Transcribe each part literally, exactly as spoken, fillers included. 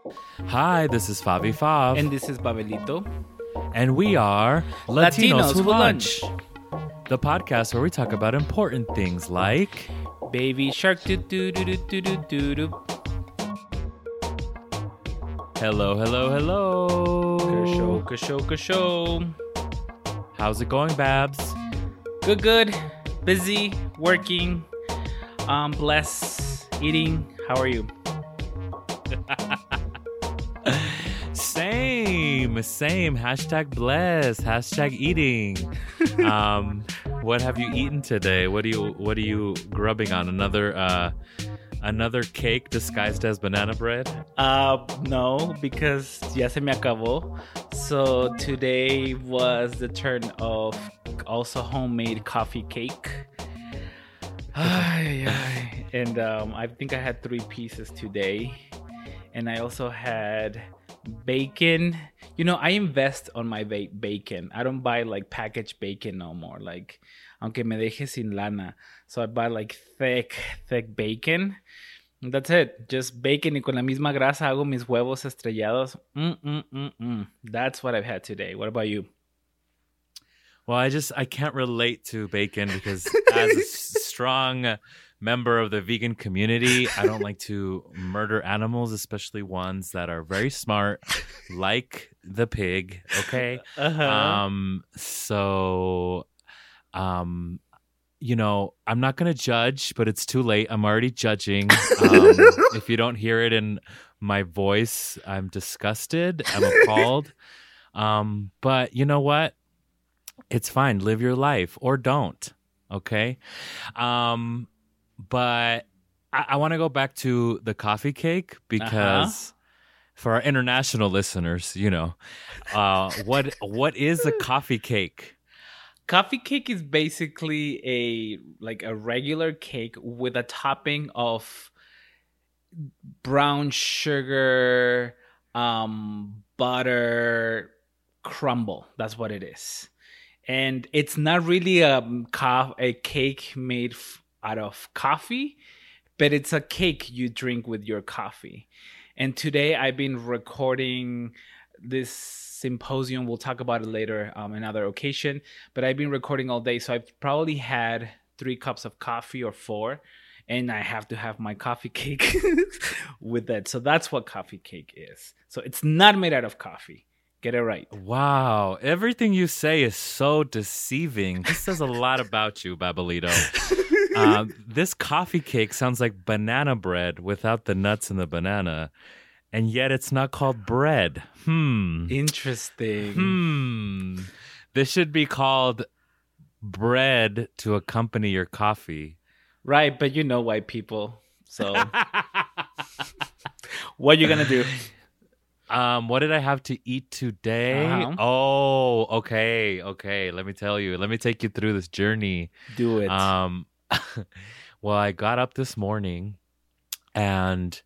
Hi, this is Favi Fav. And this is Babelito. And we are Latinos, Latinos Who Who Lunch, the podcast where we talk about important things like Baby shark doo doo doo doo doo doo doo doo. hello, hello, hello. Kasho, kasho, kasho. How's it going, Babs? Good, good. Busy, working, um, bless, eating. How are you? Same, same. Hashtag bless. Hashtag eating. um, what have you eaten today? What do you What are you grubbing on? Another uh, another cake disguised as banana bread? Uh, no, because ya se me acabó. So today was the turn of also homemade coffee cake. Ay, ay. And um, I think I had three pieces today. And I also had bacon. You know, I invest on my ba- bacon. I don't buy like packaged bacon no more. Like, aunque me deje sin lana. So I buy like thick, thick bacon. And that's it. Just bacon y con la misma grasa hago mis huevos estrellados. Mm, mm, mm, mm. That's what I've had today. What about you? Well, I just I can't relate to bacon because as a s- strong member of the vegan community, I don't like to murder animals, especially ones that are very smart, like the pig. Okay. Uh-huh. Um. So, um, you know, I'm not gonna judge, but it's too late. I'm already judging. Um, if you don't hear it in my voice, I'm disgusted. I'm appalled. Um. But you know what? It's fine. Live your life or don't. Okay. Um. But I, I want to go back to the coffee cake because uh-huh. for our international listeners, you know, uh, what what is a coffee cake? Coffee cake is basically a like a regular cake with a topping of brown sugar, um, butter, crumble. That's what it is, and it's not really a co- a cake made f- out of coffee, but it's a cake you drink with your coffee. And today I've been recording this symposium. We'll talk about it later, um, another occasion. But I've been recording all day, so I've probably had three cups of coffee or four, and I have to have my coffee cake with that. So that's what coffee cake is. So it's not made out of coffee. Get it right. Wow. Everything you say is so deceiving. This says a lot about you, Babelito. uh, this coffee cake sounds like banana bread without the nuts and the banana. And yet it's not called bread. Hmm. Interesting. Hmm. This should be called bread to accompany your coffee. Right, but you know white people. So what are you going to do? Um, what did I have to eat today? Uh-huh. Oh, okay, okay. Let me tell you. Let me take you through this journey. Do it. Um, well, I got up this morning and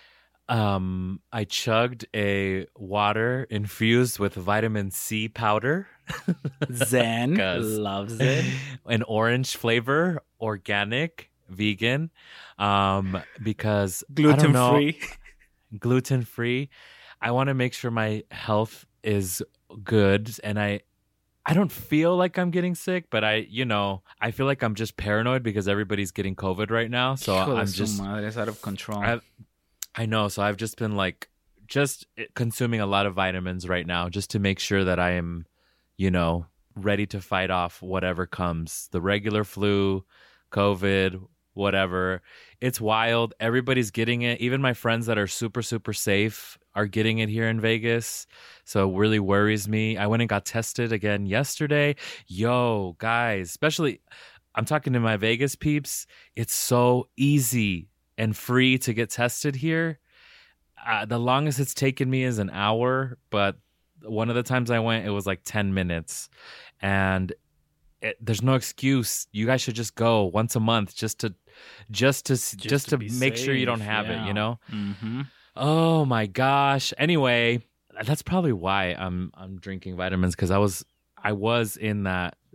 um, I chugged a water infused with vitamin C powder. Zen loves it. An orange flavor, organic, vegan, um, because gluten free. Gluten free. I want to make sure my health is good, and I I don't feel like I'm getting sick, but I, you know, I feel like I'm just paranoid because everybody's getting COVID right now. So Hijo I'm de su just madre, it's out of control. I've, I know. So I've just been like just consuming a lot of vitamins right now just to make sure that I am, you know, ready to fight off whatever comes. The regular flu, COVID, whatever. It's wild. Everybody's getting it. Even my friends that are super, super safe are getting it here in Vegas. So it really worries me. I went and got tested again yesterday. Yo, guys, especially I'm talking to my Vegas peeps. It's so easy and free to get tested here. Uh, the longest it's taken me is an hour, but one of the times I went, it was like ten minutes. And it, there's no excuse. You guys should just go once a month just to just to just, just to, to make safe, sure you don't have yeah. it, you know? Mm-hmm. Oh my gosh. Anyway, that's probably why I'm I'm drinking vitamins, because I was I was in that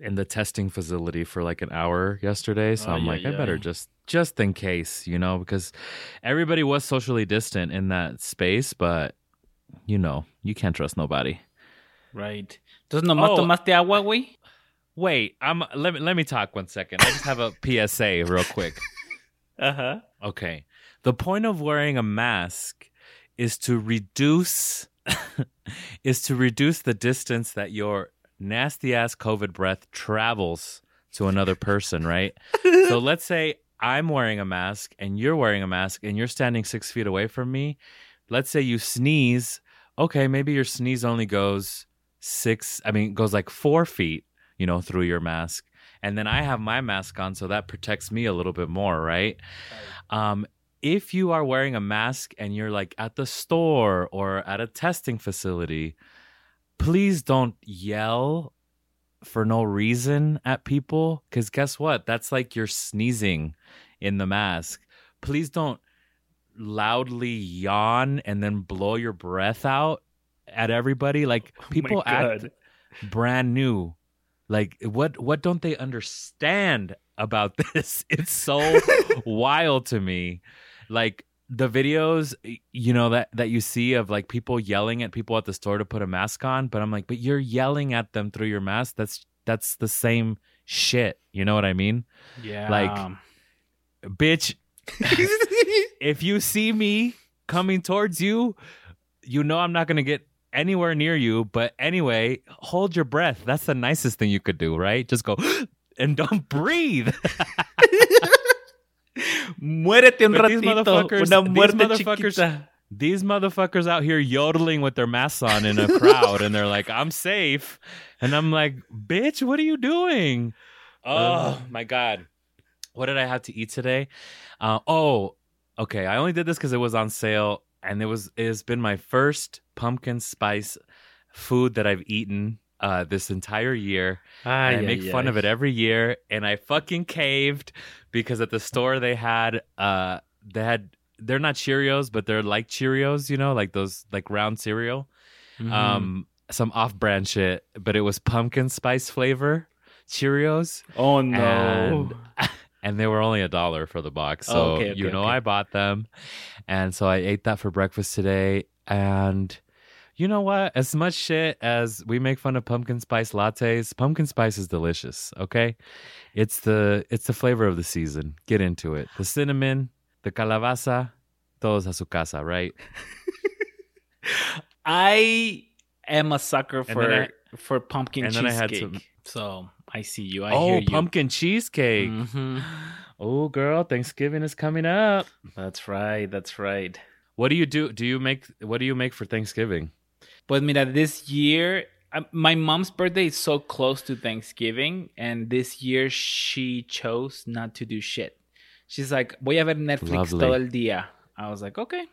in the testing facility for like an hour yesterday. So Oh, I'm yeah, like, I yeah. better just, just in case, you know, because everybody was socially distant in that space, but you know, you can't trust nobody. Right. Entonces, nomás Oh. tomaste agua, güey. Wait, I'm let me let me talk one second. I just have a P S A real quick. Uh-huh. Okay. The point of wearing a mask is to reduce is to reduce the distance that your nasty ass COVID breath travels to another person, right? So let's say I'm wearing a mask and you're wearing a mask and you're standing six feet away from me. Let's say you sneeze. Okay, maybe your sneeze only goes six, I mean, goes like four feet, you know, through your mask. And then I have my mask on, so that protects me a little bit more, right? Um, if you are wearing a mask and you're like at the store or at a testing facility, please don't yell for no reason at people, because guess what? That's like you're sneezing in the mask. Please don't loudly yawn and then blow your breath out at everybody. Like, people Oh my act God. brand new. Like, what what don't they understand about this? It's so wild to me. Like, the videos, you know, that that you see of like people yelling at people at the store to put a mask on, but I'm like, but you're yelling at them through your mask. That's that's the same shit. You know what I mean? Yeah. Like, bitch, if you see me coming towards you, you know I'm not going to get anywhere near you. But anyway, hold your breath. That's the nicest thing you could do, right? Just go and don't breathe. Muérete un But these ratito. motherfuckers- Una these muerte motherfuckers- chiquita. These motherfuckers out here yodeling with their masks on in a crowd, and they're like, I'm safe. And I'm like, bitch, what are you doing? Oh, my God. What did I have to eat today? Uh, oh, okay. I only did this because it was on sale, and it was it has been my first pumpkin spice food that I've eaten uh, this entire year. Ay, And I make ay, fun ay. of it every year, and I fucking caved because at the store they had uh they had they're not Cheerios, but they're like Cheerios, you know, like those like round cereal. Mhm. Um some off-brand shit, but it was pumpkin spice flavor Cheerios, Oh, no. and and they were only a dollar for the box. So Oh, okay, okay, you know okay. I bought them. And so I ate that for breakfast today, and you know what? As much shit as we make fun of pumpkin spice lattes, pumpkin spice is delicious, okay? It's the it's the flavor of the season. Get into it. The cinnamon, the calabaza, todos a su casa, right? I am a sucker then for I- for pumpkin and then I had cheesecake. some- So I see you. I oh, hear you. pumpkin cheesecake. Mhm. Oh, girl, Thanksgiving is coming up. That's right. That's right. What do you do? Do you make what do you make for Thanksgiving? But mira, this year, uh, my mom's birthday is so close to Thanksgiving, and this year she chose not to do shit. She's like, voy a ver Netflix Lovely. todo el día. I was like, okay.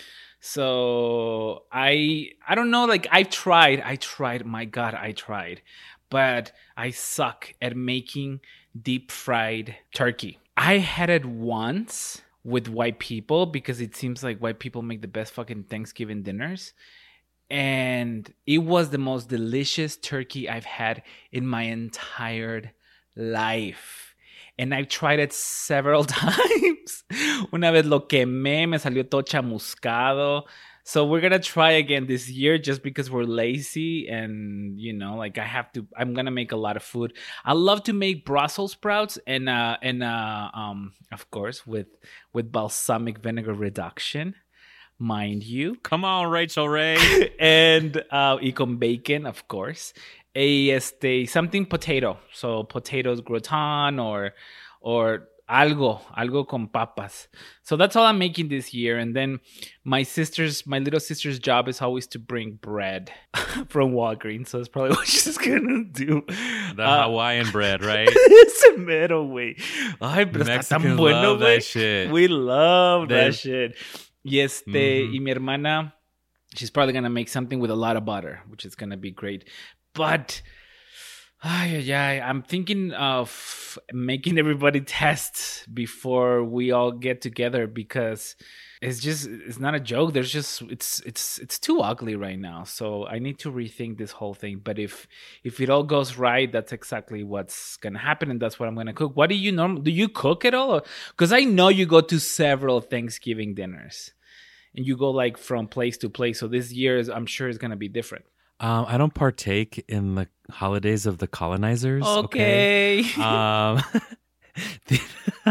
So I I don't know, like I tried, I tried, my God, I tried. But I suck at making deep fried turkey. I had it once with white people because it seems like white people make the best fucking Thanksgiving dinners. And it was the most delicious turkey I've had in my entire life. And I've tried it several times. Una vez lo quemé, me salió todo chamuscado. So we're going to try again this year just because we're lazy. And, you know, like I have to, I'm going to make a lot of food. I love to make Brussels sprouts and, uh, and uh, um, of course, with, with balsamic vinegar reduction, mind you. Come on, Rachel Ray. And uh, y con bacon, of course. A este something potato, so potatoes gratin or or algo, algo con papas. So that's all I'm making this year. And then my sister's, my little sister's job is always to bring bread from Walgreens. So that's probably what she's gonna do. The Uh, Hawaiian bread, right? Ese mero, güey. Ay, pero está tan Mexicans bueno, love that güey. shit. We love They- that shit. Y este, Mhm. y mi hermana, she's probably gonna make something with a lot of butter, which is gonna be great. But Ay, ay, ay. I'm thinking of making everybody test before we all get together because it's just it's not a joke. There's just it's it's it's too ugly right now. So I need to rethink this whole thing. But if if it all goes right, that's exactly what's gonna happen, and that's what I'm gonna cook. What do you norm? Do you cook at all? Because I know you go to several Thanksgiving dinners, and you go like from place to place. So this year is, I'm sure, is gonna be different. Um, I don't partake in the holidays of the colonizers. Okay. Okay. Um, the-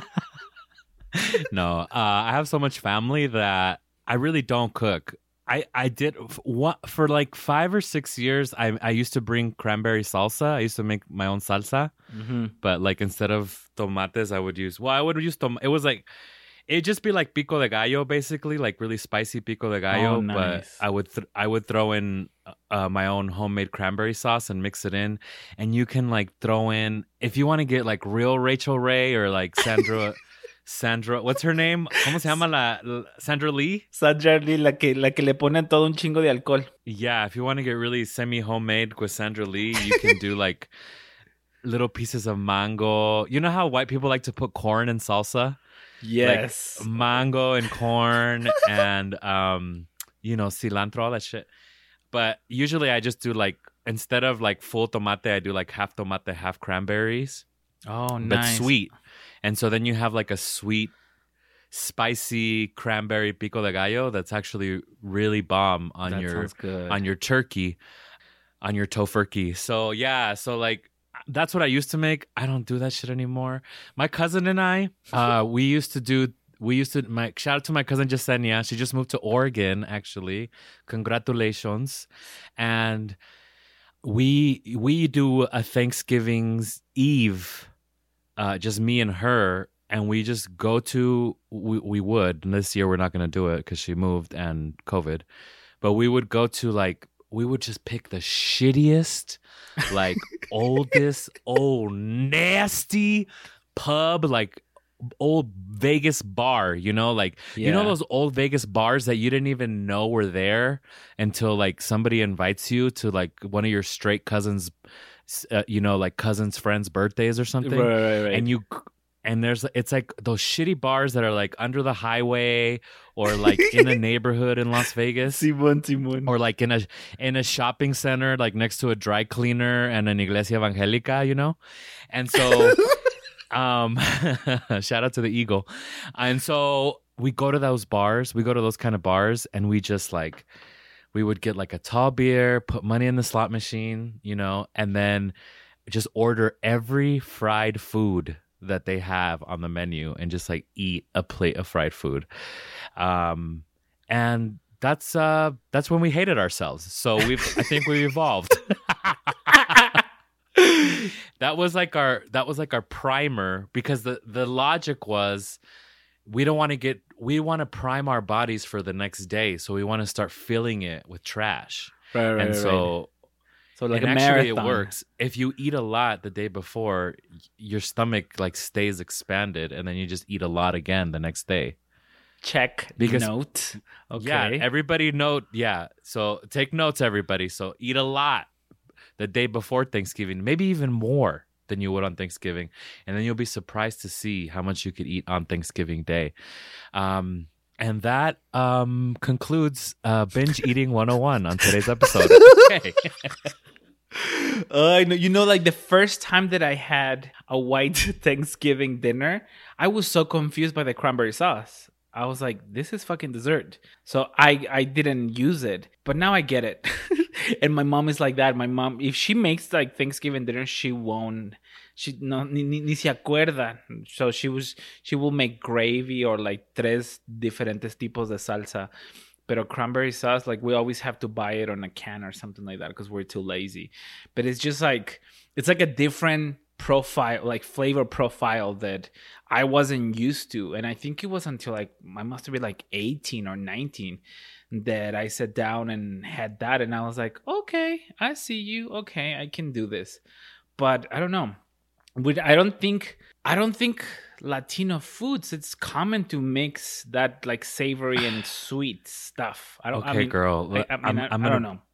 no, uh, I have so much family that I really don't cook. I, I did what for like five or six years. I I used to bring cranberry salsa. I used to make my own salsa, Mm-hmm. but like instead of tomates, I would use. Well, I would use tom. It was like it'd just be like pico de gallo, basically, like really spicy pico de gallo. Oh, nice. But I would th- I would throw in uh, my own homemade cranberry sauce and mix it in, and you can like throw in if you want to get like real Rachel Ray or like Sandra. Sandra, what's her name? ¿Cómo se llama la, la Sandra Lee? Sandra Lee, la que, la que le ponen todo un chingo de alcohol. Yeah, if you want to get really semi-homemade with Sandra Lee, you can do like little pieces of mango. You know how white people like to put corn in salsa? Yes. Like mango and corn and, um, you know, cilantro, all that shit. But usually I just do like, instead of like full tomate, I do like half tomate, half cranberries. Oh, But nice. sweet. And so then you have like a sweet, spicy cranberry pico de gallo that's actually really bomb on That your sounds good. on your turkey, on your tofurkey. So yeah, so like that's what I used to make. I don't do that shit anymore. My cousin and I, uh, we used to do. We used to. My shout out to my cousin Jasenia. She just moved to Oregon. Actually, congratulations. And we we do a Thanksgiving's Eve. Uh, just me and her, and we just go to we, we would and this year we're not going to do it because she moved and COVID, but we would go to like we would just pick the shittiest, like oldest, old nasty pub, like old Vegas bar, you know, like you know Yeah. those old Vegas bars that you didn't even know were there until like somebody invites you to like one of your straight cousins. Uh, you know, like cousins' friends' birthdays or something, Right, right, right. and you and there's it's like those shitty bars that are like under the highway or like in a neighborhood in Las Vegas, Simón, Simón. or like in a in a shopping center, like next to a dry cleaner and an iglesia evangelica, you know, and so, um, shout out to the Eagle, and so we go to those bars, we go to those kind of bars, and we just like. We would get like a tall beer, put money in the slot machine, you know, and then just order every fried food that they have on the menu and just like eat a plate of fried food. Um, and that's uh, that's when we hated ourselves. So we've I think we evolved. That was like our that was like our primer because the the logic was we don't want to get we want to prime our bodies for the next day, so we want to start filling it with trash. Right, right, And right. so So like and a actually marathon. it works. If you eat a lot the day before, y- your stomach like stays expanded, and then you just eat a lot again the next day. Check Because- note. Okay. Yeah, everybody note. Yeah, so take notes, everybody. So eat a lot the day before Thanksgiving, maybe even more than you would on Thanksgiving, and then you'll be surprised to see how much you could eat on Thanksgiving Day. Um, and that um, concludes uh, binge eating one oh one on today's episode. Okay. Uh, I know. You know, like the first time that I had a white Thanksgiving dinner, I was so confused by the cranberry sauce. I was like, this is fucking dessert. So I, I didn't use it, but now I get it. And my mom is like that. My mom, if she makes like Thanksgiving dinner, she won't. She no ni, ni, ni se acuerda. So she was she will make gravy or like tres diferentes tipos de salsa. Pero cranberry sauce, like we always have to buy it on a can or something like that because we're too lazy. But it's just like it's like a different profile, like flavor profile that I wasn't used to. And I think it was until like I must have been like eighteen or nineteen that I sat down and had that, and I was like, okay, I see you. Okay, I can do this. But I don't know. Would I don't think I don't think Latino foods, it's common to mix that like savory and sweet stuff. I don't. Okay, I mean, girl. I, I, mean, I'm- I, I'm I don't gonna- know.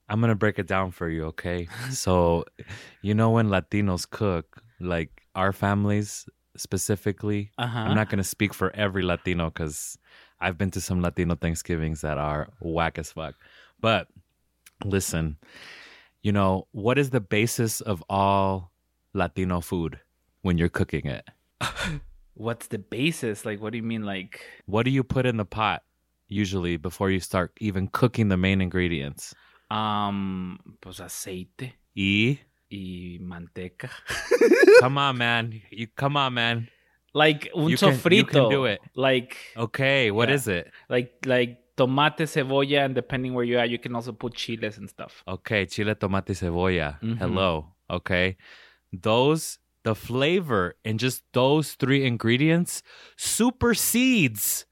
I'm going to break it down for you, okay? So, you know, when Latinos cook, like our families specifically, Uh-huh. I'm not going to speak for every Latino because I've been to some Latino Thanksgivings that are whack as fuck. But listen, you know, what is the basis of all Latino food when you're cooking it? What's the basis? Like, what do you mean? Like, What do you put in the pot usually before you start even cooking the main ingredients? um, pues aceite E. y manteca. Come on, man. You come on, man. Like un You can- sofrito. you can do it. Like, Okay, what Yeah. is it? like, like tomate, cebolla, and depending where you're at, you can also put chiles and stuff. Okay, chile, tomate, cebolla. Mhm. Hello. Okay. Those, the flavor in just those three ingredients supersedes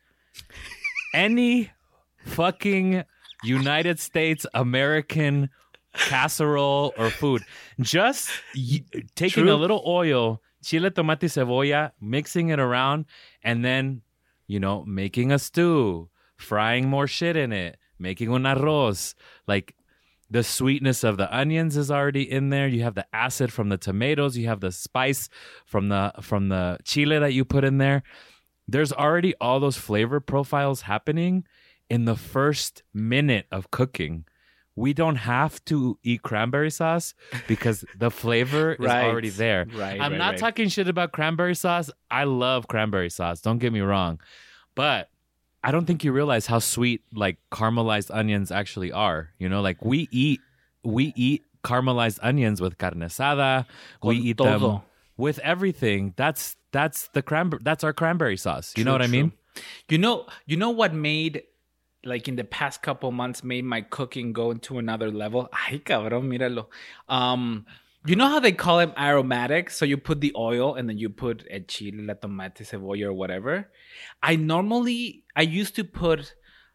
any fucking United States American casserole or food. Just y- taking True. a little oil, chile, tomate, cebolla, mixing it around, and then, you know, making a stew, frying more shit in it, making un arroz. Like, the sweetness of the onions is already in there. You have the acid from the tomatoes. You have the spice from the from the chile that you put in there. There's already all those flavor profiles happening in the first minute of cooking. We don't have to eat cranberry sauce because the flavor is Right. already there. Right. I'm right, not right. talking shit about cranberry sauce. I love cranberry sauce. Don't get me wrong. But I don't think you realize how sweet like caramelized onions actually are. You know, like we eat we eat caramelized onions with carne asada. We Con eat them todo. with everything. That's that's the cranberry that's our cranberry sauce. You know True, what I true. mean? You know, you know what made, like in the past couple months, made my cooking go into another level. Ay, cabrón, míralo. Um, you know how they call them aromatic? So you put the oil and then you put el chile, la tomate, cebolla, or whatever. I normally, I used to put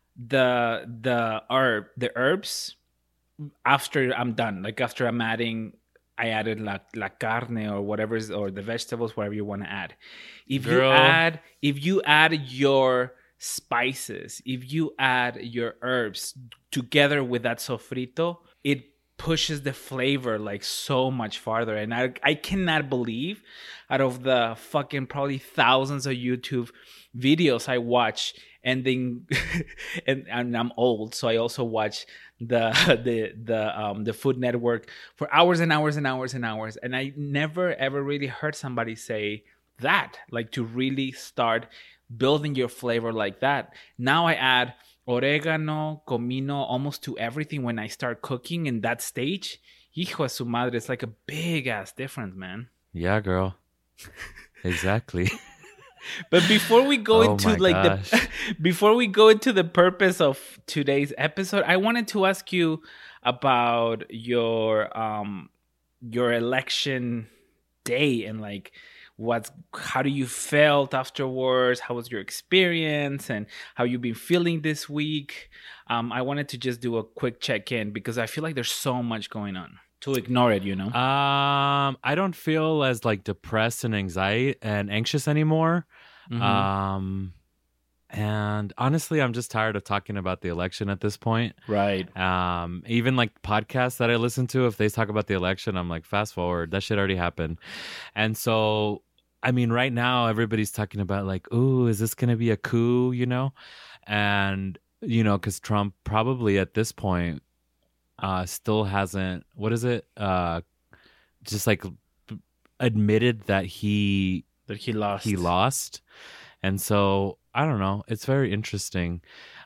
the the herb, the herbs after I'm done. Like after I'm adding, I added la, la carne or whatever is, or the vegetables, whatever you want to add. If you Girl. add, if you add your spices, if you add your herbs together with that sofrito, it pushes the flavor like so much farther. And I, I cannot believe, out of the fucking probably thousands of YouTube videos I watch, and then and, and I'm old, so I also watch the the the um the Food Network for hours and hours and hours and hours, and I never ever really heard somebody say that, like to really start building your flavor like that. Now I add oregano, comino, almost to everything when I start cooking in that stage. Hijo de su madre, it's like a big ass difference, man. Yeah, girl. Exactly. But before we go Oh into my like gosh. the before we go into the purpose of today's episode, I wanted to ask you about your um your election day and like what's how do you felt afterwards? How was your experience and how you've been feeling this week? Um, I wanted to just do a quick check in because I feel like there's so much going on to ignore it, you know. Um, I don't feel as like depressed and anxiety and anxious anymore. Mhm. Um, and honestly, I'm just tired of talking about the election at this point. Right. Um, even like podcasts that I listen to, if they talk about the election, I'm like, fast forward, that shit already happened. And so, I mean, right now everybody's talking about like, ooh, is this gonna be a coup? You know, and you know, because Trump probably at this point uh still hasn't, what is it, uh just like admitted that he That he lost. he lost. And so I don't know, it's very interesting.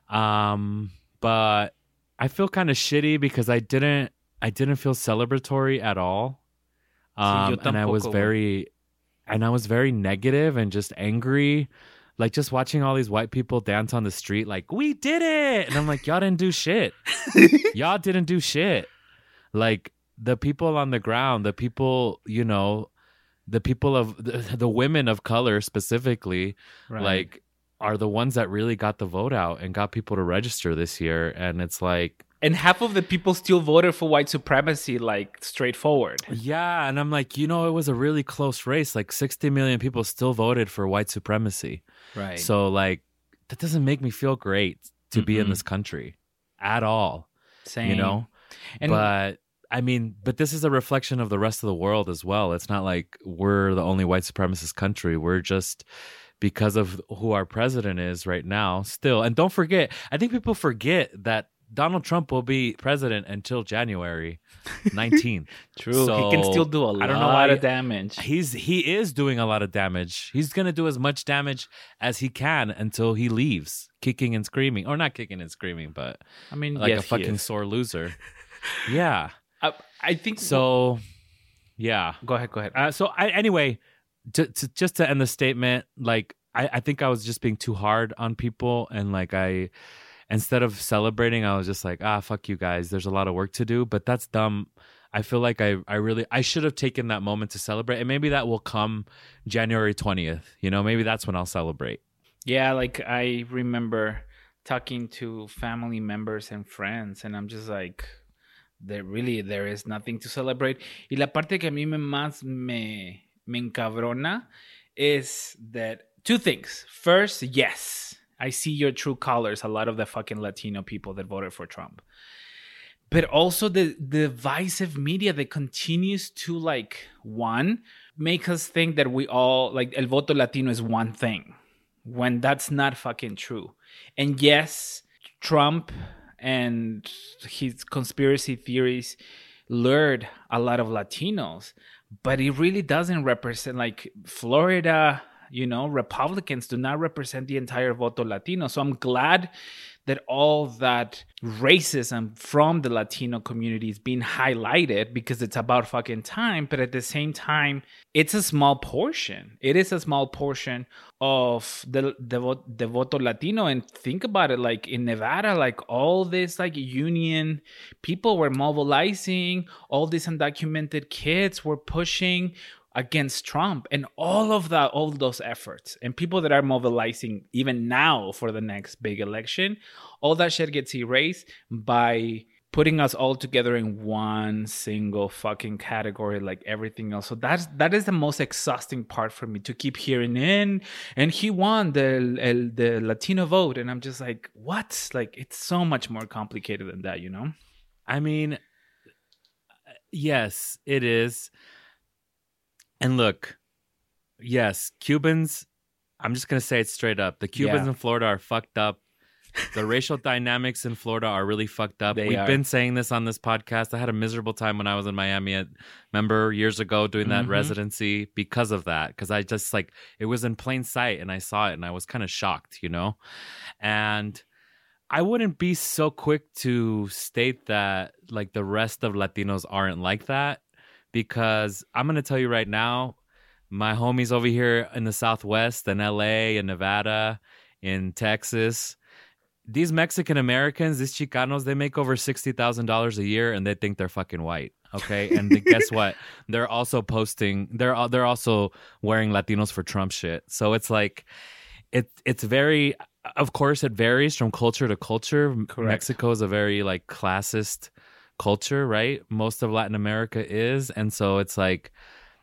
Um but I feel kind of shitty because I didn't I didn't feel celebratory at all. Um yo and I was tampoco, güey. very and I was very negative and just angry. Like just watching all these white people dance on the street like, we did it. And I'm like, y'all didn't do shit. Y'all didn't do shit. Like the people on the ground, the people, you know, the people of the, the women of color specifically, Right. like are the ones that really got the vote out and got people to register this year. And it's like, And half of the people still voted for white supremacy, like straightforward. yeah. And I'm like, you know, it was a really close race. Like sixty million people still voted for white supremacy. Right. So like, that doesn't make me feel great to be in Mm-mm. this country at all. Same. You know? And but I mean, but this is a reflection of the rest of the world as well. It's not like we're the only white supremacist country. We're just, because of who our president is right now, still. And don't forget, I think people forget that Donald Trump will be president until January nineteenth. True. So, he can still do a lot I don't know why, of damage. He's he is doing a lot of damage. He's gonna do as much damage as he can until he leaves, kicking and screaming, or not kicking and screaming, but I mean, like yes, a fucking sore loser. Yeah. I, I think so. Yeah. Go ahead. Go ahead. Uh, so I, anyway, to, to, just to end the statement, like I, I think I was just being too hard on people, and like I. Instead of celebrating, I was just like, ah, fuck you guys. There's a lot of work to do, but that's dumb. I feel like I, I really, I should have taken that moment to celebrate. And maybe that will come January twentieth. You know, maybe that's when I'll celebrate. Yeah, like I remember talking to family members and friends, and I'm just like, there really, there is nothing to celebrate. Y la parte que a mí me más me, me encabrona is that two things. First, yes, I see your true colors, a lot of the fucking Latino people that voted for Trump. But also the, the divisive media that continues to, like, one, make us think that we all, like, el voto Latino is one thing, when that's not fucking true. And yes, Trump and his conspiracy theories lured a lot of Latinos, but it really doesn't represent, like, Florida. You know, Republicans do not represent the entire voto Latino. So I'm glad that all that racism from the Latino community is being highlighted, because it's about fucking time. But at the same time, it's a small portion. It is a small portion of the the, the voto Latino. And think about it, like in Nevada, like all this like union people were mobilizing, all these undocumented kids were pushing against Trump, and all of that, all of those efforts, and people that are mobilizing even now for the next big election, all that shit gets erased by putting us all together in one single fucking category, like everything else. So that's that is the most exhausting part for me, to keep hearing in, and he won the el, the Latino vote, and I'm just like, what? Like, it's so much more complicated than that, you know? I mean, yes, it is. And look, yes, Cubans, I'm just going to say it straight up. The Cubans Yeah. in Florida are fucked up. The racial dynamics in Florida are really fucked up. They We've are. been saying this on this podcast. I had a miserable time when I was in Miami. I remember years ago doing that Mhm. residency because of that. Because I just like, it was in plain sight and I saw it and I was kind of shocked, you know? And I wouldn't be so quick to state that like the rest of Latinos aren't like that. Because I'm going to tell you right now, my homies over here in the Southwest, in L A, in Nevada, in Texas, these Mexican Americans, these Chicanos, they make over sixty thousand dollars a year and they think they're fucking white. Okay. And they, guess what? They're also posting, they're, they're also wearing Latinos for Trump shit. So it's like, it, it's very, of course, it varies from culture to culture. Correct. Mexico is a very like classist culture, right? Most of Latin America is. And so it's like,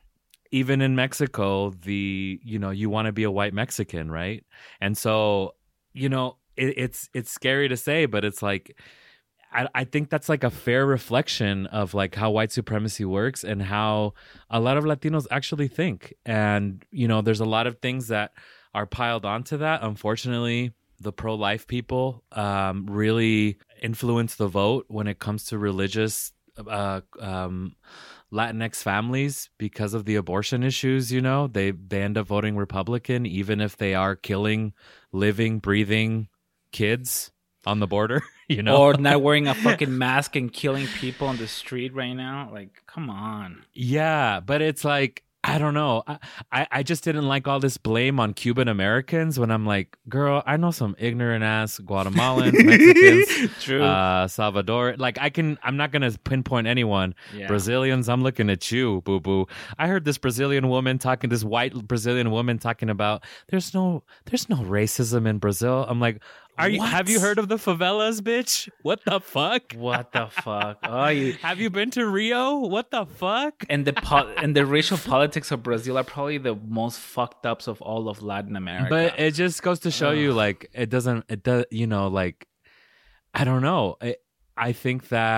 even in Mexico, the, you know, you want to be a white Mexican, right? And so, you know, it, it's, it's scary to say, but it's like, I, I think that's like a fair reflection of like how white supremacy works and how a lot of Latinos actually think. And, you know, there's a lot of things that are piled onto that. Unfortunately, the pro-life people um, really influence the vote when it comes to religious uh, um, Latinx families because of the abortion issues. You know, they they end up voting Republican, even if they are killing living, breathing kids on the border. You know, Or not wearing a fucking mask and killing people on the street right now. Like, come on. yeah, but it's like, I don't know. I, I, I just didn't like all this blame on Cuban Americans when I'm like, girl, I know some ignorant ass Guatemalans, Mexicans, True. uh, Salvador. Like I can, I'm not going to pinpoint anyone. Yeah. Brazilians, I'm looking at you, boo boo. I heard this Brazilian woman talking, this white Brazilian woman talking about there's no, there's no racism in Brazil. I'm like, are you, What? have you heard of the favelas, bitch? What the fuck? What the fuck? Oh, you, Have you been to Rio? What the fuck? and the po- and the racial politics of Brazil are probably the most fucked ups of all of Latin America. But it just goes to show you, Ugh. like, it doesn't, it does, you know, like, I don't know. I, I think that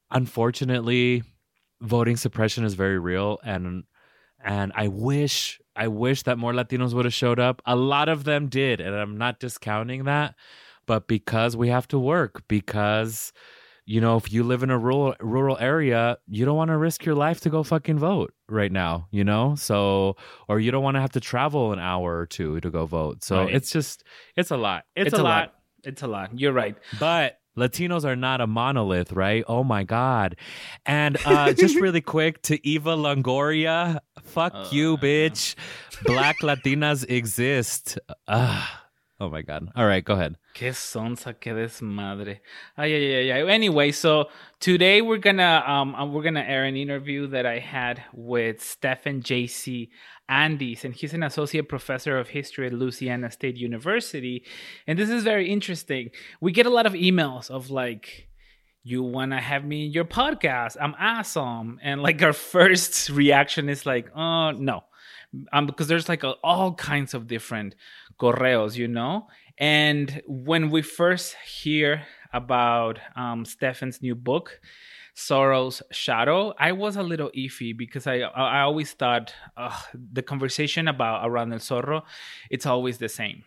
unfortunately, voting suppression is very real, and and I wish I wish that more Latinos would have showed up. A lot of them did, and I'm not discounting that, but because we have to work, because you know, if you live in a rural rural area, you don't want to risk your life to go fucking vote right now, you know? So, or you don't want to have to travel an hour or two to go vote. So Right. it's just, it's a lot. It's, It's a, a lot. lot. It's a lot. You're right. But Latinos are not a monolith, right? Oh my God. And uh, just really quick to Eva Longoria, fuck Uh, you, bitch. Black Latinas exist. Uh, oh my God. All right, go ahead. Qué sonsa, qué desmadre. Ay, ay, ay, ay. Anyway, so today we're gonna um uh, we're gonna air an interview that I had with Stephen J C Andes, and he's an associate professor of history at Louisiana State University. And this is very interesting. We get a lot of emails of like, you wanna have me in your podcast? I'm awesome. And like our first reaction is like, oh no. Um, because there's like a, all kinds of different correos, you know? And when we first hear about um, Stefan's new book, Sorrow's Shadow, I was a little iffy because I I always thought uh, the conversation about around El Zorro, it's always the same.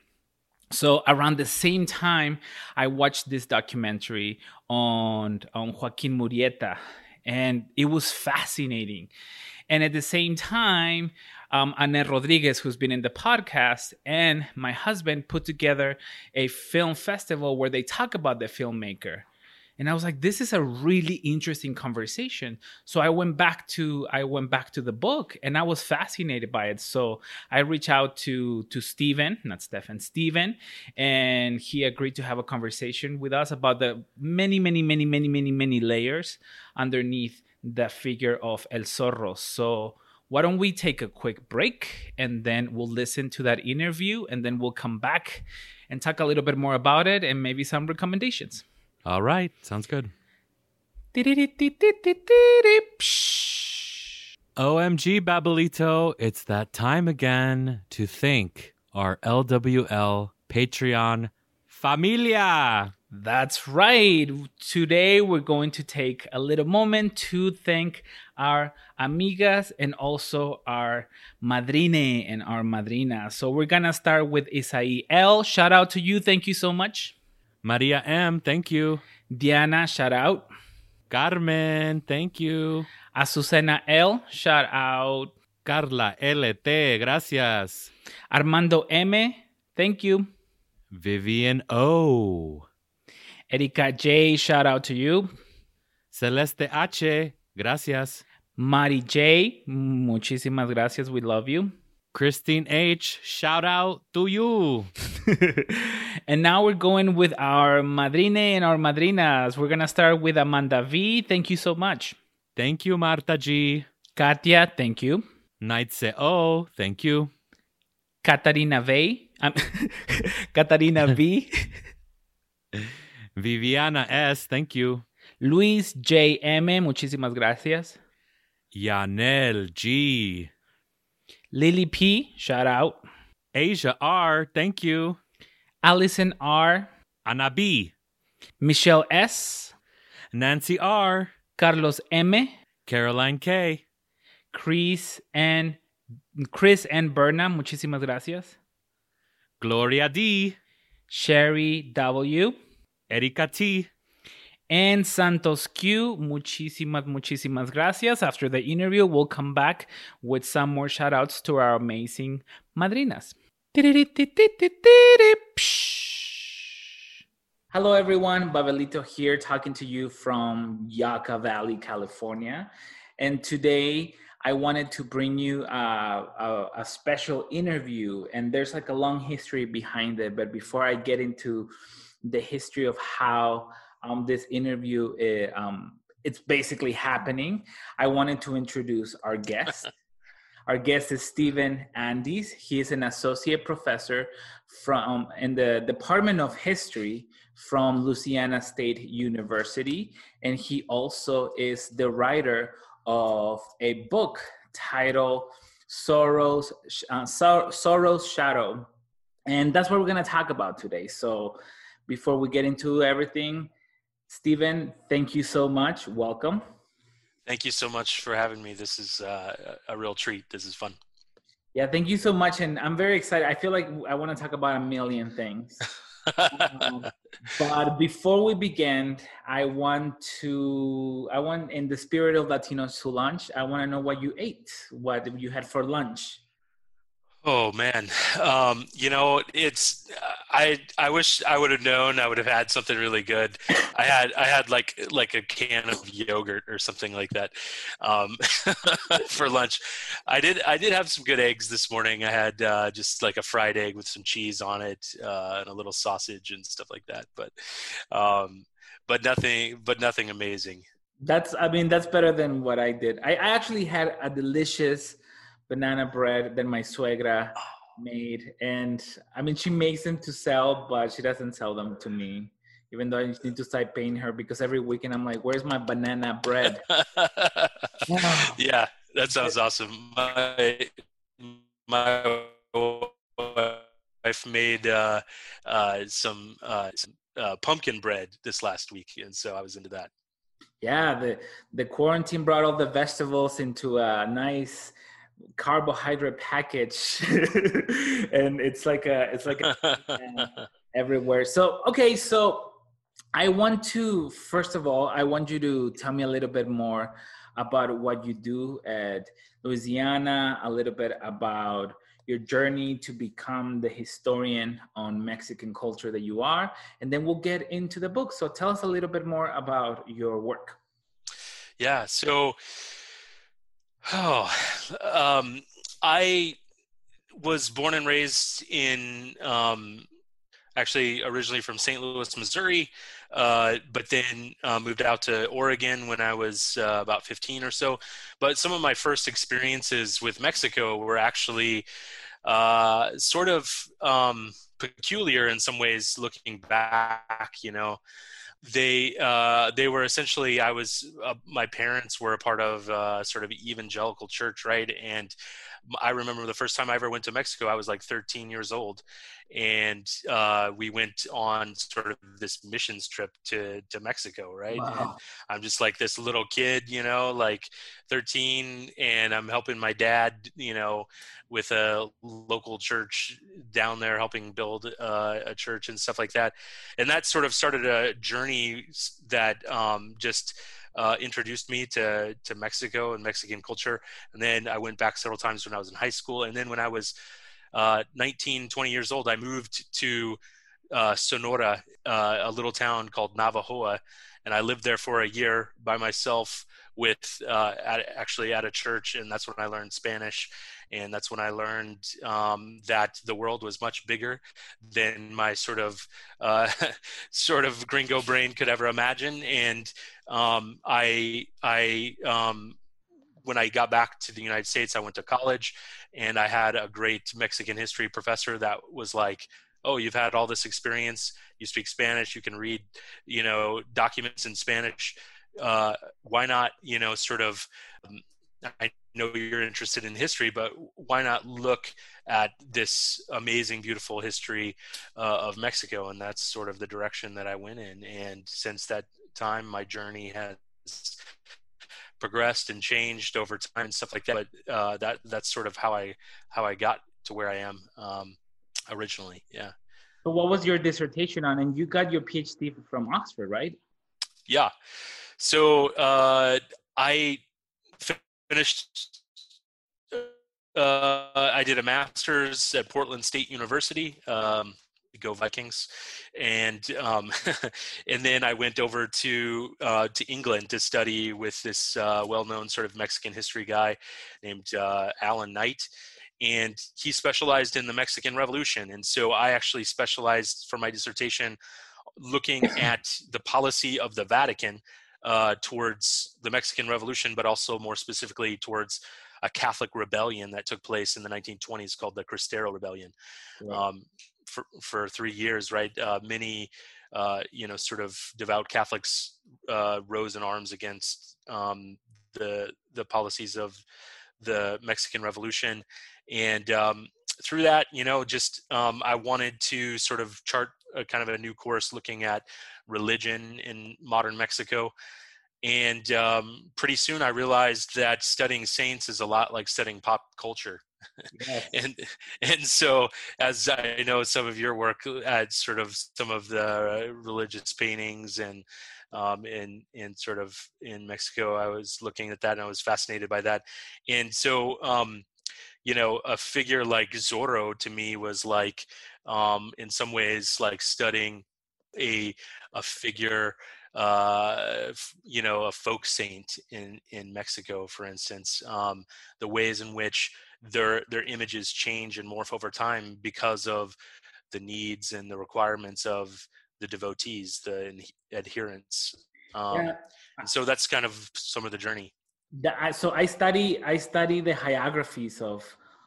So around the same time, I watched this documentary on, on Joaquin Murrieta, and it was fascinating. And at the same time, um, Anel Rodriguez, who's been in the podcast, and my husband put together a film festival where they talk about the filmmaker. And I was like, this is a really interesting conversation. So I went back to I went back to the book, and I was fascinated by it. So I reached out to to Steven, not Stefan, Steven, and he agreed to have a conversation with us about the many, many, many, many, many, many layers underneath the figure of El Zorro. So why don't we take a quick break, and then we'll listen to that interview, and then we'll come back and talk a little bit more about it and maybe some recommendations. All right. Sounds good. O M G, Babelito, it's that time again to thank our L W L Patreon familia. That's right. Today we're going to take a little moment to thank our amigas and also our madrine and our madrina. So we're going to start with Isaí L. Shout out to you. Thank you so much. Maria M, thank you. Diana, shout out. Carmen, thank you. Azucena L, shout out. Carla L T, gracias. Armando M, thank you. Vivian O. Erika J, shout out to you. Celeste H, gracias. Mari J, muchísimas gracias. We love you. Christine H, shout out to you. And now we're going with our madrine and our madrinas. We're going to start with Amanda V. Thank you so much. Thank you, Marta G. Katia, thank you. Naitse O, thank you. Katarina V. Um, Katarina V. Viviana S, thank you. Luis J M, muchísimas gracias. Yanel G. Lily P, shout out. Asia R, thank you. Allison R. Ana B. Michelle S. Nancy R. Carlos M. Caroline K. Chris and Chris and Berna, muchísimas gracias. Gloria D. Sherry W. Erika T. And Santos Q, muchísimas, muchísimas gracias. After the interview, we'll come back with some more shout outs to our amazing madrinas. Hello, everyone. Babelito here, talking to you from Yucca Valley, California. And today, I wanted to bring you a, a, a special interview. And there's like a long history behind it. But before I get into the history of how um, this interview is, um, it's basically happening, I wanted to introduce our guest. Our guest is Stephen Andes. He is an associate professor from in the Department of History from Louisiana State University. And he also is the writer of a book titled Sorrow's, uh, Sor- Sorrow's Shadow. And that's what we're going to talk about today. So before we get into everything, Steven, thank you so much. Welcome. Thank you so much for having me. This is uh, a real treat. This is fun. Yeah, thank you so much. And I'm very excited. I feel like I want to talk about a million things. um, but before we begin, I want to, I want, in the spirit of Latinos to lunch, I want to know what you ate, what you had for lunch. Oh man, um, you know, it's I. I wish I would have known. I would have had something really good. I had I had like like a can of yogurt or something like that um, for lunch. I did I did have some good eggs this morning. I had uh, just like a fried egg with some cheese on it uh, and a little sausage and stuff like that. But um, but nothing but nothing amazing. That's I mean that's better than what I did. I, I actually had a delicious banana bread that my suegra made, and I mean she makes them to sell, but she doesn't sell them to me, even though I need to start paying her because every weekend I'm like, where's my banana bread? Yeah, that sounds awesome. My my wife made uh, uh, some, uh, some uh, pumpkin bread this last week, and so I was into that. Yeah, the the quarantine brought all the vegetables into a nice carbohydrate package and it's like a it's like a everywhere. So okay, so I want to first of all I want you to tell me a little bit more about what you do at Louisiana, a little bit about your journey to become the historian on Mexican culture that you are, and then we'll get into the book. So tell us a little bit more about your work. Yeah, so Oh, um, I was born and raised in, um, actually originally from Saint Louis, Missouri, uh, but then uh, moved out to Oregon when I was uh, about fifteen or so. But some of my first experiences with Mexico were actually uh, sort of um, peculiar in some ways looking back, you know. They uh, they were essentially I was uh, my parents were a part of uh, sort of evangelical church, right? And I remember the first time I ever went to Mexico, I was like thirteen years old, and uh, we went on sort of this missions trip to to Mexico, right? Wow. And I'm just like this little kid, you know, like thirteen, and I'm helping my dad, you know, with a local church down there, helping build uh, a church and stuff like that. And that sort of started a journey that um, just uh, introduced me to, to Mexico and Mexican culture. And then I went back several times when I was in high school. And then when I was uh, nineteen, twenty years old, I moved to uh, Sonora, uh, a little town called Navajoa. And I lived there for a year by myself with uh, at, actually at a church. And that's when I learned Spanish. And that's when I learned um, that the world was much bigger than my sort of uh, sort of gringo brain could ever imagine. And um, I, I, um, when I got back to the United States, I went to college, and I had a great Mexican history professor that was like, "Oh, you've had all this experience. You speak Spanish. You can read, you know, documents in Spanish. Uh, why not, you know, sort of." Um, I know you're interested in history, but why not look at this amazing, beautiful history uh, of Mexico? And that's sort of the direction that I went in. And since that time, my journey has progressed and changed over time and stuff like that. But uh, that that's sort of how I how I got to where I am um, originally. Yeah. So what was your dissertation on? And you got your PhD from Oxford, right? Yeah. So uh, I finished, uh, I did a master's at Portland State University, um, go Vikings. And, um, and then I went over to, uh, to England to study with this uh, well-known sort of Mexican history guy named uh, Alan Knight. And he specialized in the Mexican Revolution. And so I actually specialized for my dissertation looking at the policy of the Vatican uh, towards the Mexican Revolution, but also more specifically towards a Catholic rebellion that took place in the nineteen twenties called the Cristero Rebellion. Right. Um, for, for three years, right? Uh, many, uh, you know, sort of devout Catholics uh, rose in arms against um, the the policies of the Mexican Revolution. And um, through that, you know, just um, I wanted to sort of chart a kind of a new course looking at religion in modern Mexico. And um, pretty soon I realized that studying saints is a lot like studying pop culture. Yes. and and so, as I know some of your work at sort of some of the religious paintings and um, in in sort of in Mexico, I was looking at that and I was fascinated by that. And so, um, you know, a figure like Zorro to me was like, um, in some ways, like studying a a figure, uh, you know, a folk saint in in Mexico, for instance. Um, the ways in which their their images change and morph over time because of the needs and the requirements of the devotees, the adherents. Um, Yeah. and so that's kind of some of the journey. The, I, so I study I study the hagiographies of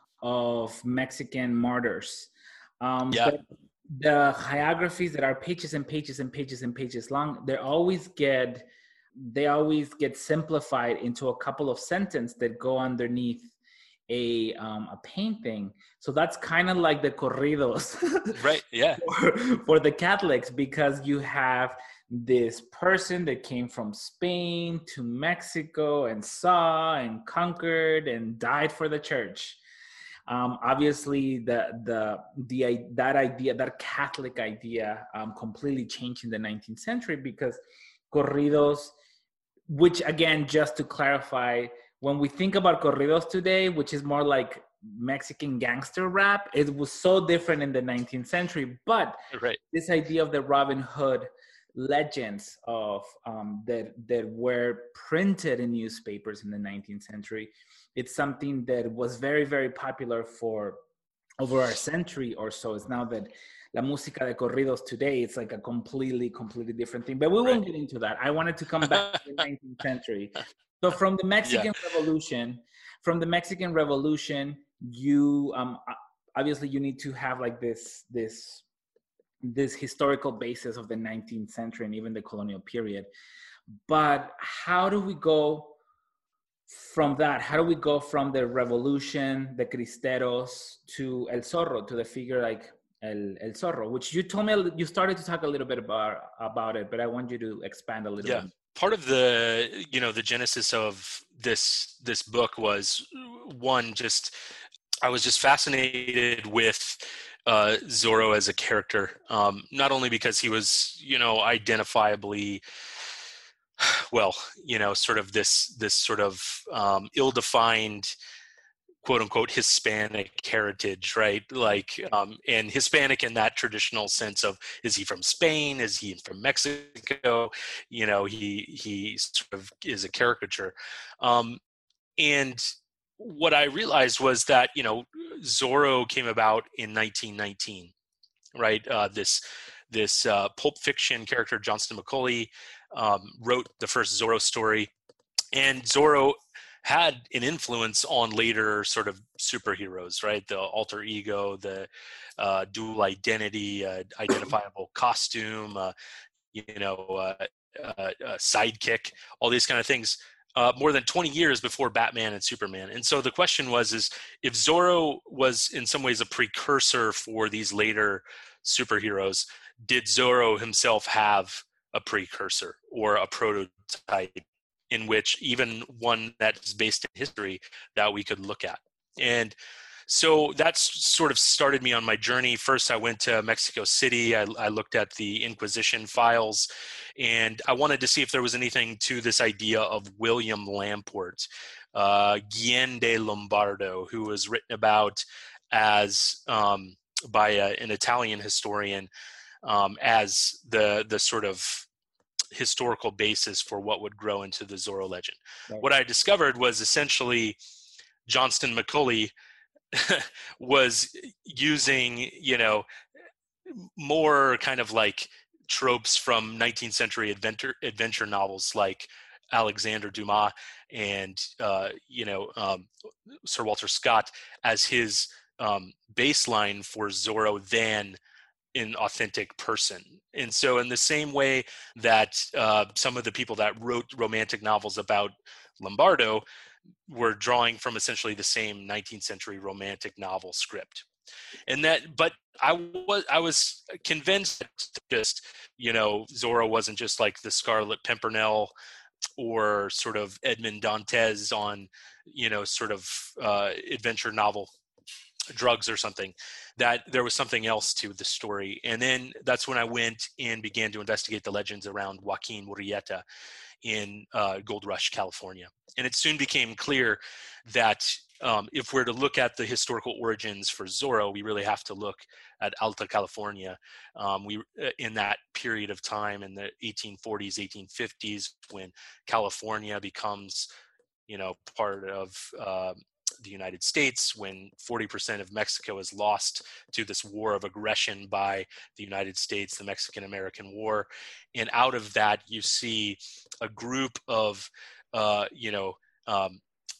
of Mexican martyrs. Um, Yeah. but the hagiographies that are pages and pages and pages and pages long, they always get they always get simplified into a couple of sentences that go underneath a um, a painting. So that's kind of like the corridos, right? Yeah. for, for the Catholics, because you have this person that came from Spain to Mexico and saw and conquered and died for the church. Um, obviously, the the the that idea, that Catholic idea, um, completely changed in the nineteenth century, because corridos, which again, just to clarify, when we think about corridos today, which is more like Mexican gangster rap, it was so different in the nineteenth century. But right. This idea of the Robin Hood legends of um, that that were printed in newspapers in the nineteenth century, it's something that was very, very popular for over a century or so. It's now that la música de corridos today, it's like a completely, completely different thing. But we won't right. get into that. I wanted to come back to the nineteenth century. So from the Mexican yeah. Revolution, from the Mexican Revolution, you um, obviously you need to have like this this this historical basis of the nineteenth century and even the colonial period. But how do we go from that? How do we go from the revolution, the Cristeros, to El Zorro, to the figure like El, El Zorro, which you told me, you started to talk a little bit about, about it, but I want you to expand a little yeah. bit. Part of the, you know, the genesis of this, this book was one, just, I was just fascinated with uh, Zorro as a character, um, not only because he was, you know, identifiably, well, you know, sort of this, this sort of um, ill-defined, quote unquote, Hispanic heritage, right? Like, um, and Hispanic in that traditional sense of, is he from Spain? Is he from Mexico? You know, he, he sort of is a caricature. Um, and what I realized was that, you know, Zorro came about in nineteen nineteen, right? Uh, this this uh, Pulp Fiction character, Johnston McCulley, um, wrote the first Zorro story, and Zorro had an influence on later sort of superheroes, right? The alter ego, the uh, dual identity, uh, identifiable costume, uh, you know, uh, uh, uh, sidekick, all these kind of things. Uh, more than twenty years before Batman and Superman. And so the question was, is if Zorro was in some ways a precursor for these later superheroes, did Zorro himself have a precursor or a prototype in which even one that is based in history that we could look at? And so that's sort of started me on my journey. First, I went to Mexico City. I, I looked at the Inquisition files, and I wanted to see if there was anything to this idea of William Lamport, uh, Guillén de Lombardo, who was written about as um, by a, an Italian historian um, as the the sort of historical basis for what would grow into the Zorro legend. Right. What I discovered was essentially Johnston McCulley was using, you know, more kind of like tropes from nineteenth century adventure adventure novels like Alexander Dumas and, uh, you know, um, Sir Walter Scott as his um, baseline for Zorro than an authentic person. And so in the same way that uh, some of the people that wrote romantic novels about Lombardo were drawing from essentially the same nineteenth century romantic novel script. And that, but I was, I was convinced that just, you know, Zorro wasn't just like the Scarlet Pimpernel or sort of Edmond Dantes on, you know, sort of uh, adventure novel drugs or something, that there was something else to the story. And then that's when I went and began to investigate the legends around Joaquin Murrieta in uh, Gold Rush, California. And it soon became clear that um, if we're to look at the historical origins for Zorro, we really have to look at Alta California. Um, we in that period of time in the eighteen forties, eighteen fifties, when California becomes, you know, part of uh, the United States, when forty percent of Mexico is lost to this war of aggression by the United States, the Mexican-American War. And out of that, you see a group of, uh, you know, um,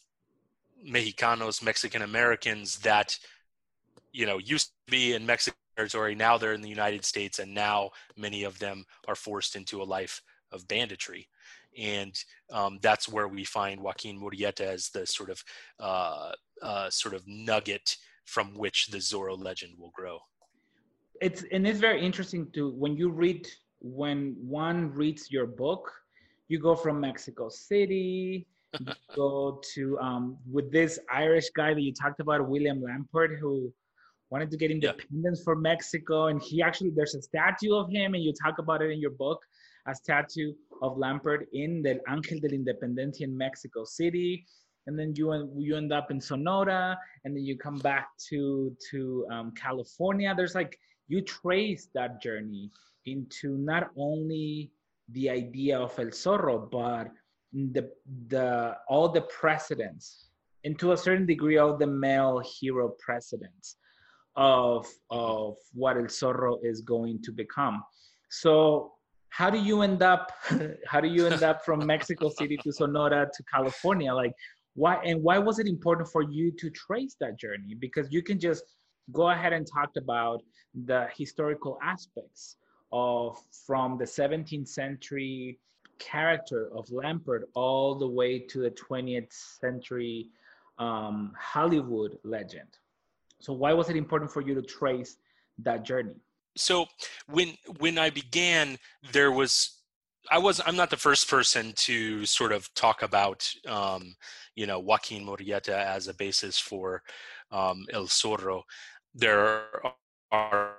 Mexicanos, Mexican-Americans that, you know, used to be in Mexican territory. Now they're in the United States, and now many of them are forced into a life of banditry. And um, that's where we find Joaquin Murrieta as the sort of uh, uh, sort of nugget from which the Zorro legend will grow. It's and it's very interesting to when you read when one reads your book, you go from Mexico City, you go to um, with this Irish guy that you talked about, William Lampert, who wanted to get independence yeah. for Mexico, and he actually there's a statue of him, and you talk about it in your book, a statue of Lampert in the Ángel de la Independencia in Mexico City, and then you you end up in Sonora, and then you come back to to um, California. There's like you trace that journey into not only the idea of El Zorro, but the the all the precedents, and to a certain degree, all the male hero precedents of of what El Zorro is going to become. So how do you end up how do you end up from Mexico City to Sonora to California? Like why and why was it important for you to trace that journey? Because you can just go ahead and talk about the historical aspects of from the seventeenth century character of Lampert all the way to the twentieth century um, Hollywood legend. So why was it important for you to trace that journey? So when when I began, there was I was I'm not the first person to sort of talk about um, you know Joaquin Murrieta as a basis for um, El Zorro. There are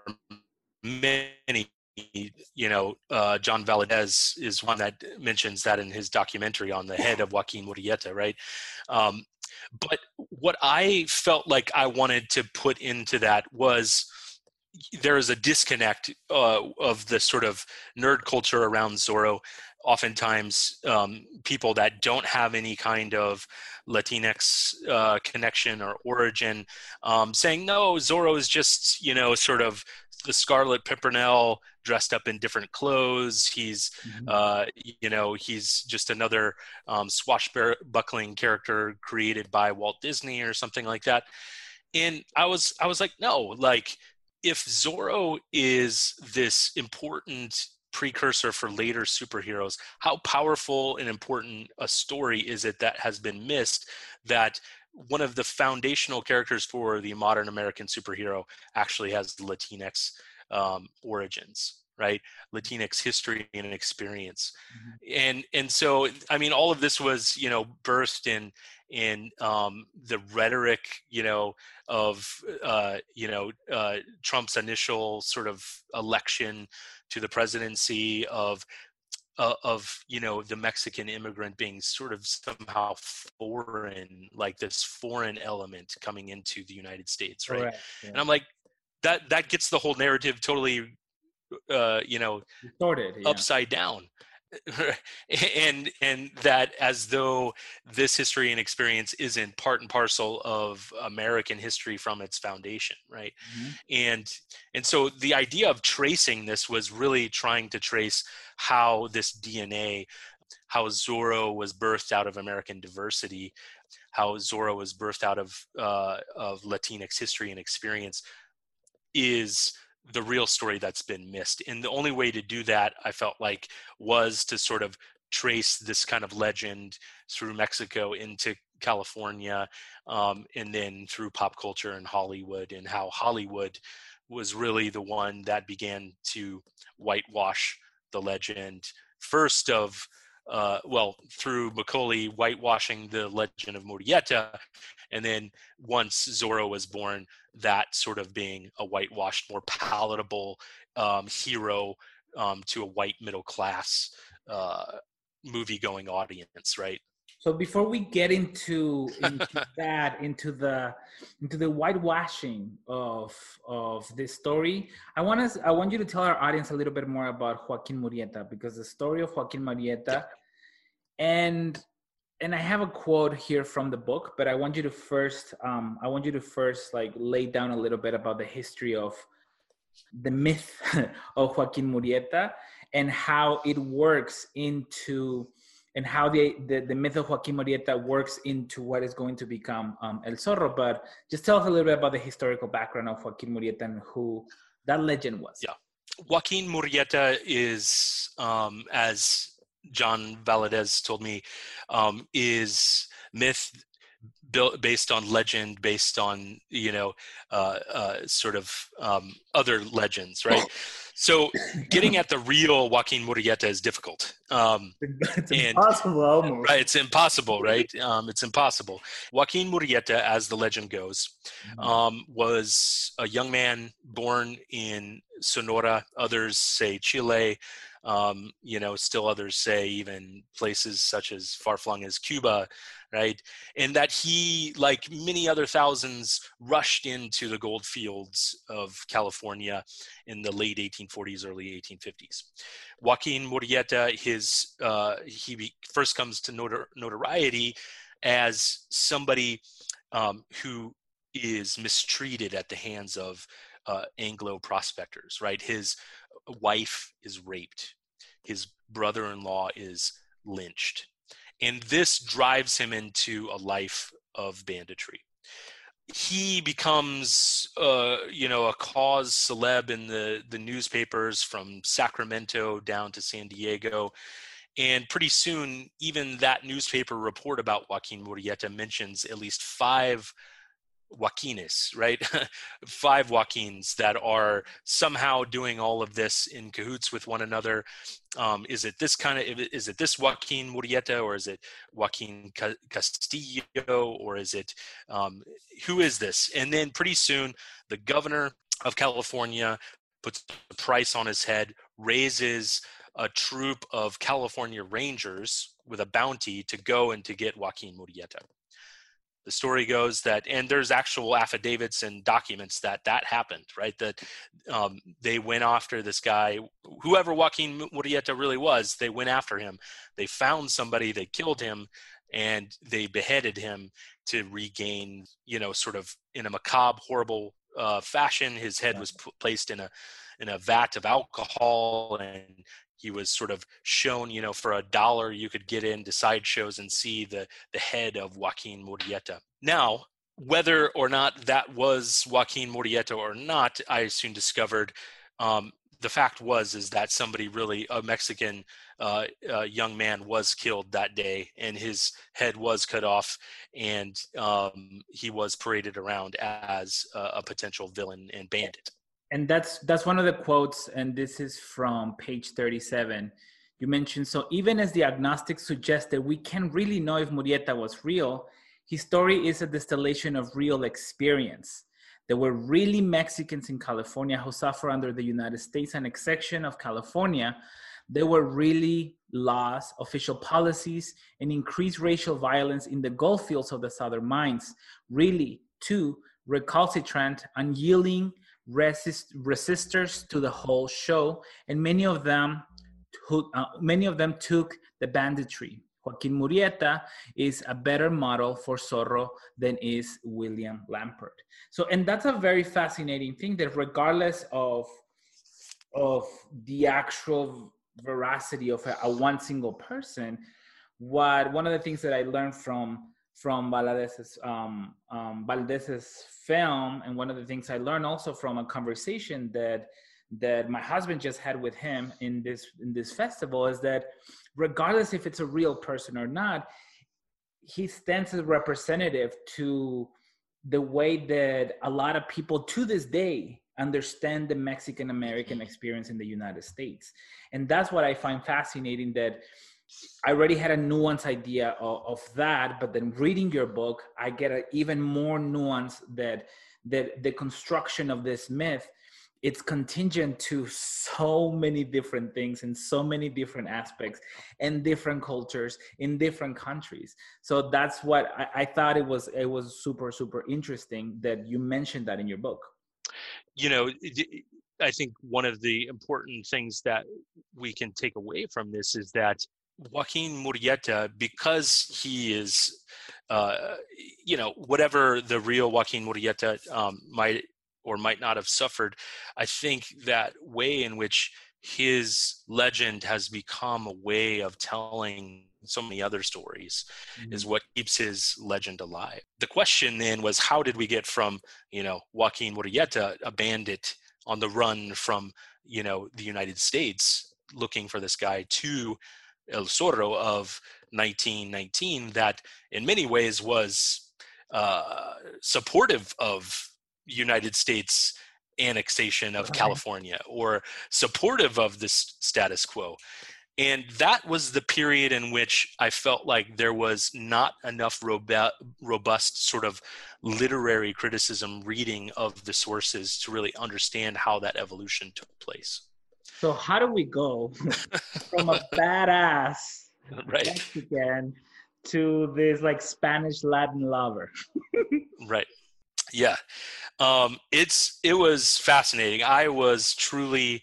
many. You know, uh, John Valadez is one that mentions that in his documentary on the head of Joaquin Murrieta, right? Um, but what I felt like I wanted to put into that was there is a disconnect uh, of the sort of nerd culture around Zorro. Oftentimes, um, people that don't have any kind of Latinx uh, connection or origin um, saying, no, Zorro is just, you know, sort of the Scarlet Pimpernel dressed up in different clothes. He's, mm-hmm. uh, you know, he's just another um, swashbuckling character created by Walt Disney or something like that. And I was, I was like, no, like if Zorro is this important precursor for later superheroes, how powerful and important a story is it that has been missed, that one of the foundational characters for the modern American superhero actually has Latinx um, origins, right? Latinx history and experience. Mm-hmm. And, and so, I mean, all of this was, you know, birthed in, in um, the rhetoric, you know, of, uh, you know, uh, Trump's initial sort of election to the presidency, of Uh, of, you know, the Mexican immigrant being sort of somehow foreign, like this foreign element coming into the United States, right? Right, yeah. And I'm like, that that gets the whole narrative totally, uh, you know, distorted, yeah. upside down. and and that as though this history and experience isn't part and parcel of American history from its foundation, right? Mm-hmm. And and so the idea of tracing this was really trying to trace how this D N A, how Zorro was birthed out of American diversity, how Zorro was birthed out of uh, of Latinx history and experience, is the real story that's been missed. And the only way to do that, I felt like, was to sort of trace this kind of legend through Mexico into California, um, and then through pop culture and Hollywood, and how Hollywood was really the one that began to whitewash the legend first of, uh, well, through Macaulay whitewashing the legend of Murrieta, and then once Zorro was born, that sort of being a whitewashed, more palatable um, hero um, to a white middle class uh, movie-going audience, right? So before we get into into that, into the into the whitewashing of of this story, I want us I want you to tell our audience a little bit more about Joaquin Murrieta, because the story of Joaquin Murrieta, and and I have a quote here from the book, but I want you to first um, I want you to first like lay down a little bit about the history of the myth of Joaquin Murrieta and how it works into and how the, the, the myth of Joaquin Murrieta works into what is going to become um, El Zorro. But just tell us a little bit about the historical background of Joaquin Murrieta and who that legend was. Yeah. Joaquin Murrieta is, um, as John Valadez told me, um, is myth built based on legend, based on, you know, uh, uh, sort of um, other legends, right? So getting at the real Joaquin Murrieta is difficult. Um, it's and, impossible almost. Right, it's impossible, right? Um, it's impossible. Joaquin Murrieta, as the legend goes, um, was a young man born in Sonora. Others say Chile. Um, you know, still others say even places such as far-flung as Cuba, right? And that he, like many other thousands, rushed into the gold fields of California in the late eighteen forties, early eighteen fifties. Joaquin Murrieta, his uh, he be, first comes to notor- notoriety as somebody um, who is mistreated at the hands of uh, Anglo prospectors, right? His wife is raped. His brother-in-law is lynched. And this drives him into a life of banditry. He becomes, uh, you know, a cause celeb in the, the newspapers from Sacramento down to San Diego. And pretty soon, even that newspaper report about Joaquin Murrieta mentions at least five Joaquines, right? Five Joaquins that are somehow doing all of this in cahoots with one another. Um, is it this kind of, is it this Joaquin Murrieta, or is it Joaquin Castillo, or is it, um, who is this? And then pretty soon, the governor of California puts a price on his head, raises a troop of California Rangers with a bounty to go and to get Joaquin Murrieta. The story goes that, and there's actual affidavits and documents that that happened, right? That um, they went after this guy, whoever Joaquin Murrieta really was, they went after him. They found somebody, they killed him, and they beheaded him to regain, you know, sort of in a macabre, horrible uh, fashion. His head was p- placed in a in a vat of alcohol, and he was sort of shown, you know, for a dollar you could get into sideshows and see the, the head of Joaquin Murrieta. Now, whether or not that was Joaquin Murrieta or not, I soon discovered um, the fact was is that somebody really, a Mexican uh, uh, young man was killed that day, and his head was cut off, and um, he was paraded around as a, a potential villain and bandit. And that's that's one of the quotes, and this is from page thirty-seven. You mentioned, so even as the agnostics suggested, we can't really know if Murrieta was real. His story is a distillation of real experience. There were really Mexicans in California who suffer under the United States annexation of California. There were really laws, official policies, and increased racial violence in the gold fields of the southern mines. Really, too, recalcitrant, unyielding, resist, resistors to the whole show, and many of them took, uh, many of them took the banditry. Joaquin Murrieta is a better model for Zorro than is William Lampert. So, and that's a very fascinating thing, that regardless of of the actual veracity of a, a one single person, what one of the things that I learned from from Valadez's, um, um, Valdez's film, and one of the things I learned also from a conversation that that my husband just had with him in this in this festival, is that regardless if it's a real person or not, he stands as representative to the way that a lot of people to this day understand the Mexican American experience in the United States. And that's what I find fascinating, that I already had a nuanced idea of, of that, but then reading your book, I get an even more nuance that, that the construction of this myth, it's contingent to so many different things and so many different aspects and different cultures in different countries. So that's what I, I thought it was, it was super, super interesting that you mentioned that in your book. You know, I think one of the important things that we can take away from this is that Joaquin Murrieta, because he is, uh, you know, whatever the real Joaquin Murrieta um, might or might not have suffered, I think that way in which his legend has become a way of telling so many other stories mm-hmm. is what keeps his legend alive. The question then was, how did we get from, you know, Joaquin Murrieta, a bandit on the run from, you know, the United States looking for this guy, to El Zorro of nineteen nineteen, that in many ways was uh, supportive of United States annexation of California, or supportive of this status quo. And that was the period in which I felt like there was not enough robu- robust sort of literary criticism reading of the sources to really understand how that evolution took place. So how do we go from a badass right. Mexican to this like Spanish Latin lover? Right. Yeah. Um, it's, it was fascinating. I was truly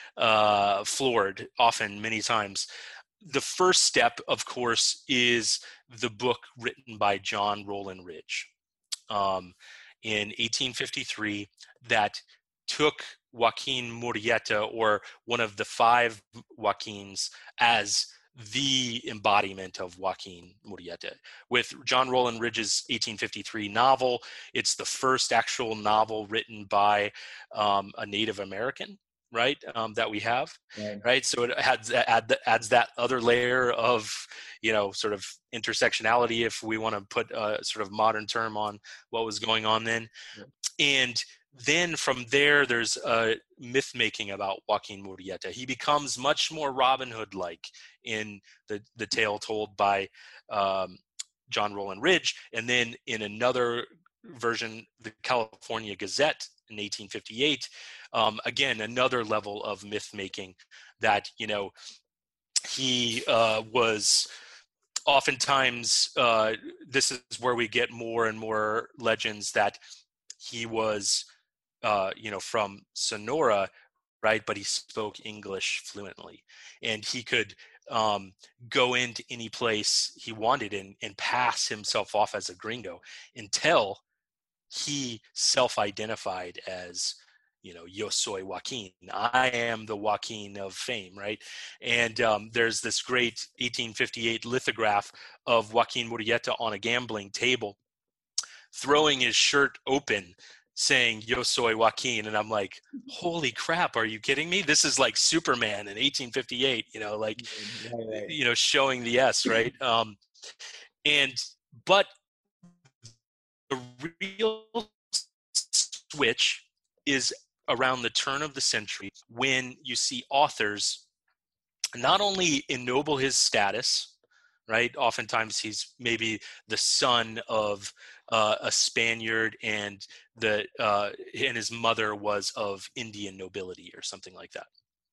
uh, floored often, many times. The first step, of course, is the book written by John Roland Ridge um, in eighteen fifty-three that took Joaquin Murrieta, or one of the five Joaquins, as the embodiment of Joaquin Murrieta. With John Roland Ridge's eighteen fifty-three novel, it's the first actual novel written by um, a Native American, right, um, that we have, right. right? So it adds, add, adds that other layer of, you know, sort of intersectionality, if we want to put a sort of modern term on what was going on then. Yeah. And then from there, there's a myth making about Joaquin Murrieta. He becomes much more Robin Hood-like in the, the tale told by um, John Roland Ridge. And then in another version, the California Gazette in eighteen fifty-eight, um, again, another level of myth making that, you know, he uh, was oftentimes, uh, this is where we get more and more legends that he was Uh, you know, from Sonora, right? But he spoke English fluently, and he could um, go into any place he wanted and, and pass himself off as a gringo until he self-identified as, you know, yo soy Joaquin. I am the Joaquin of fame, right? And um, there's this great eighteen fifty-eight lithograph of Joaquin Murrieta on a gambling table, throwing his shirt open, saying yo soy Joaquin. And I'm like, holy crap, are you kidding me? This is like Superman in eighteen fifty-eight, you know, like, right, right. you know, showing the S, right? Um, and, but the real switch is around the turn of the century, when you see authors not only ennoble his status, right? Oftentimes he's maybe the son of uh, a Spaniard, and the uh, and his mother was of Indian nobility or something like that.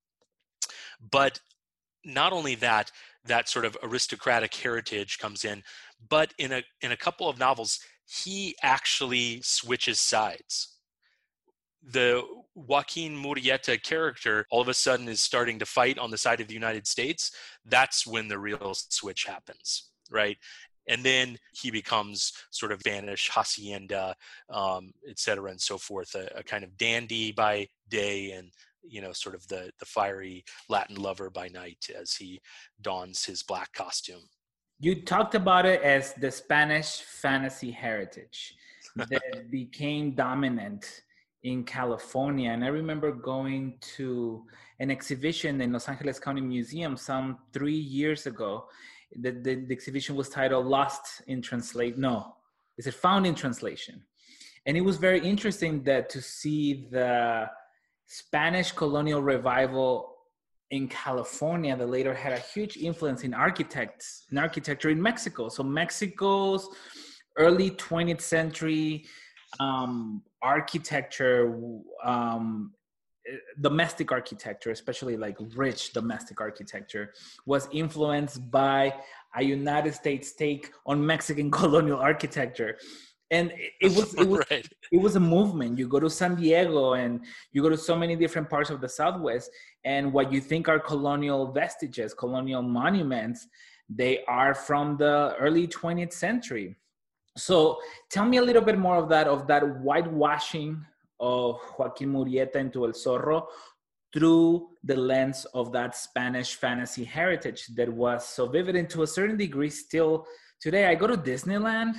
But not only that, that sort of aristocratic heritage comes in, but in a in a couple of novels, he actually switches sides. The Joaquin Murrieta character all of a sudden is starting to fight on the side of the United States. That's when the real switch happens, right? And then he becomes sort of Spanish hacienda, um, et cetera, and so forth, a, a kind of dandy by day, and, you know, sort of the, the fiery Latin lover by night as he dons his black costume. You talked about it as the Spanish fantasy heritage that became dominant in California. And I remember going to an exhibition in Los Angeles County Museum some three years ago. The, the, the exhibition was titled Lost in Translate. No, is it Found in Translation? And it was very interesting that to see the Spanish colonial revival in California that later had a huge influence in architects, in architecture in Mexico. So Mexico's early twentieth century um, architecture, um, domestic architecture, especially like rich domestic architecture, was influenced by a United States take on Mexican colonial architecture. And it was it was right. it was a movement. You go to San Diego and you go to so many different parts of the Southwest, and what you think are colonial vestiges, colonial monuments, they are from the early twentieth century. So tell me a little bit more of that, of that whitewashing of Joaquin Murrieta into El Zorro through the lens of that Spanish fantasy heritage that was so vivid, and to a certain degree still today. I go to Disneyland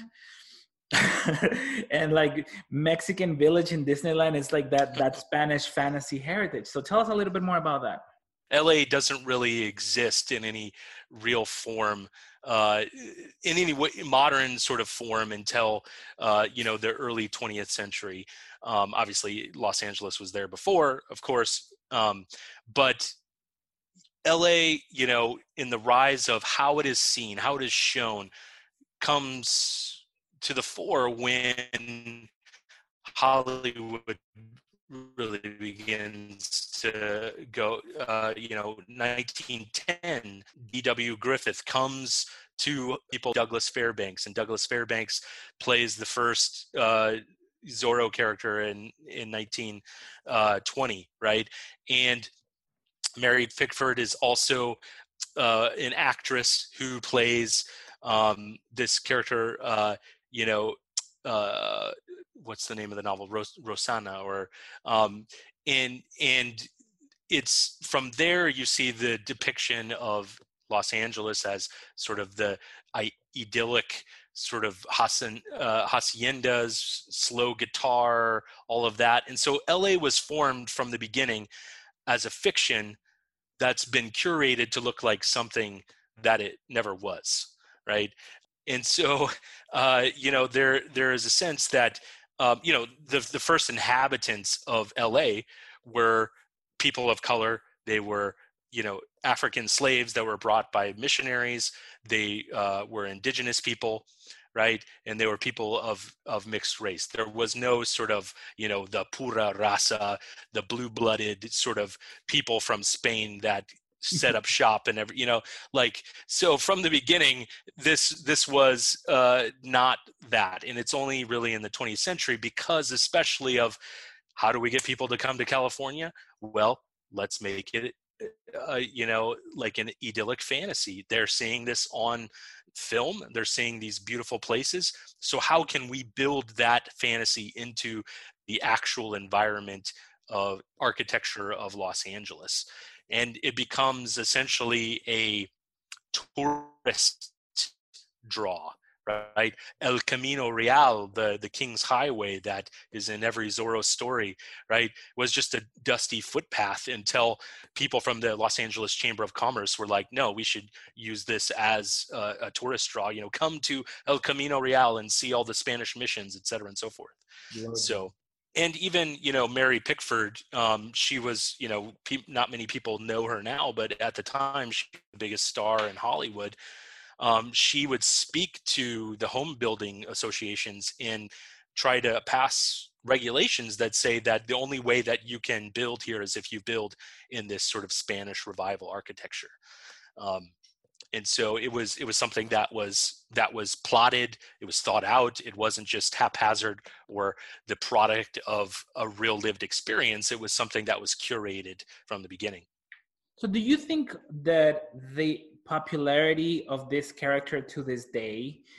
and like Mexican Village in Disneyland is like that that Spanish fantasy heritage. So tell us a little bit more about that. L A doesn't really exist in any real form, uh, in any way, modern sort of form until, uh, you know, the early twentieth century. Um, obviously, Los Angeles was there before, of course, um, but L A, you know, in the rise of how it is seen, how it is shown, comes to the fore when Hollywood really begins to go. Uh, you know, nineteen ten, D W Griffith comes to people, Douglas Fairbanks, and Douglas Fairbanks plays the first uh, Zorro character in in nineteen twenty, right? And Mary Pickford is also uh, an actress who plays um, this character. Uh, you know, uh, what's the name of the novel? Ros- Rosanna, or um, and and it's from there you see the depiction of Los Angeles as sort of the I- idyllic sort of haciendas, uh, haciendas, slow guitar, all of that. And so L A was formed from the beginning as a fiction that's been curated to look like something that it never was, right? And so, uh, you know, there there is a sense that, um, you know, the the first inhabitants of L A were people of color. They were, you know, African slaves that were brought by missionaries. They uh, were indigenous people, right? And they were people of of mixed race. There was no sort of, you know, the pura raza, the blue-blooded sort of people from Spain that set up shop and every, you know, like, so from the beginning, this this was uh, not that. And it's only really in the twentieth century because especially of how do we get people to come to California? Well, let's make it, uh, you know, like an idyllic fantasy. They're seeing this on film. They're seeing these beautiful places. So how can we build that fantasy into the actual environment of architecture of Los Angeles? And it becomes essentially a tourist draw, right? El Camino Real, the, the King's Highway that is in every Zorro story, right, was just a dusty footpath until people from the Los Angeles Chamber of Commerce were like, no, we should use this as a, a tourist draw, you know, come to El Camino Real and see all the Spanish missions, et cetera, and so forth. Love so that. And even, you know, Mary Pickford, um, she was, you know, pe- not many people know her now, but at the time, she was the biggest star in Hollywood. Um, she would speak to the home building associations and try to pass regulations that say that the only way that you can build here is if you build in this sort of Spanish revival architecture. Um, And so it was it was something that was that was plotted. It was thought out. It wasn't just haphazard or the product of a real lived experience. It was something that was curated from the beginning. So do you think that the popularity of this character to this day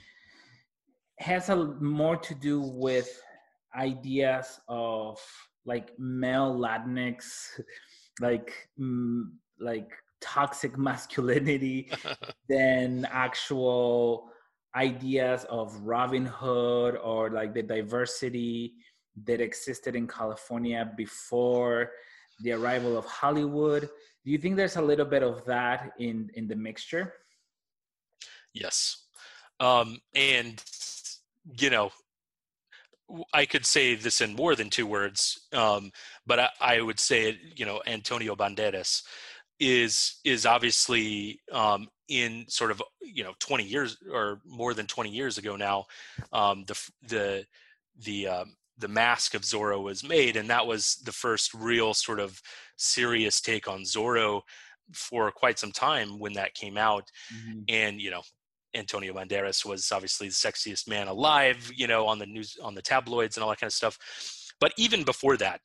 has a more to do with ideas of like male Latinx, like mm, like toxic masculinity than actual ideas of Robin Hood or like the diversity that existed in California before the arrival of Hollywood? Do you think there's a little bit of that in, in the mixture? Yes. Um, and, you know, I could say this in more than two words, um, but I, I would say it, you know, Antonio Banderas is is obviously um, in sort of, you know, twenty years or more than twenty years ago now, um, the the the um, the Mask of Zorro was made, and that was the first real sort of serious take on Zorro for quite some time when that came out. Mm-hmm. And, you know, Antonio Banderas was obviously the sexiest man alive, you know, on the news, on the tabloids and all that kind of stuff. But even before that,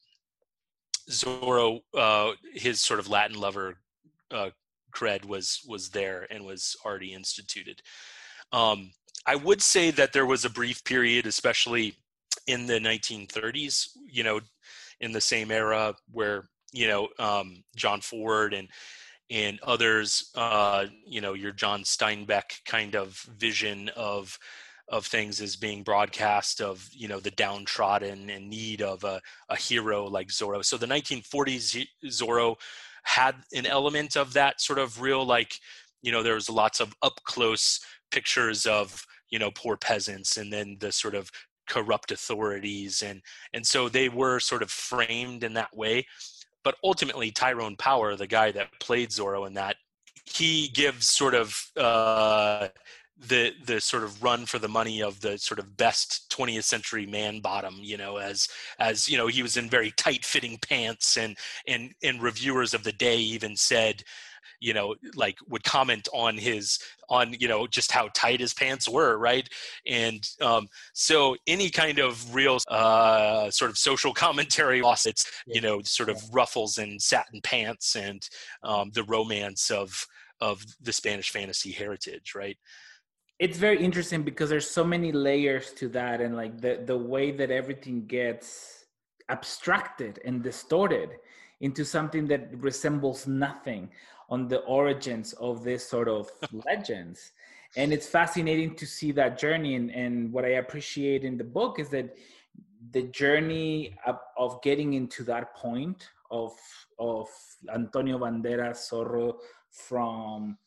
Zorro, uh, his sort of Latin lover uh, cred was was there and was already instituted. Um, I would say that there was a brief period, especially in the nineteen thirties, you know, in the same era where, you know, um, John Ford and and others, uh, you know, your John Steinbeck kind of vision of of things as being broadcast, of, you know, the downtrodden and need of a, a hero like Zorro. So the nineteen forties Zorro had an element of that sort of real, like, you know, there was lots of up close pictures of, you know, poor peasants, and then the sort of corrupt authorities, and and so they were sort of framed in that way. But ultimately, Tyrone Power, the guy that played Zorro in that, he gives sort of uh, the the sort of run for the money of the sort of best twentieth century man bottom, you know, as as you know, he was in very tight fitting pants, and and and reviewers of the day even said, you know, like would comment on his, on, you know, just how tight his pants were, right? And um, so any kind of real uh, sort of social commentary lost its, you know, sort of ruffles and satin pants and um, the romance of of the Spanish fantasy heritage, right? It's very interesting because there's so many layers to that, and like the the way that everything gets abstracted and distorted into something that resembles nothing on the origins of this sort of legends. And it's fascinating to see that journey. And, and what I appreciate in the book is that the journey of, of getting into that point of, of Antonio Banderas Zorro, from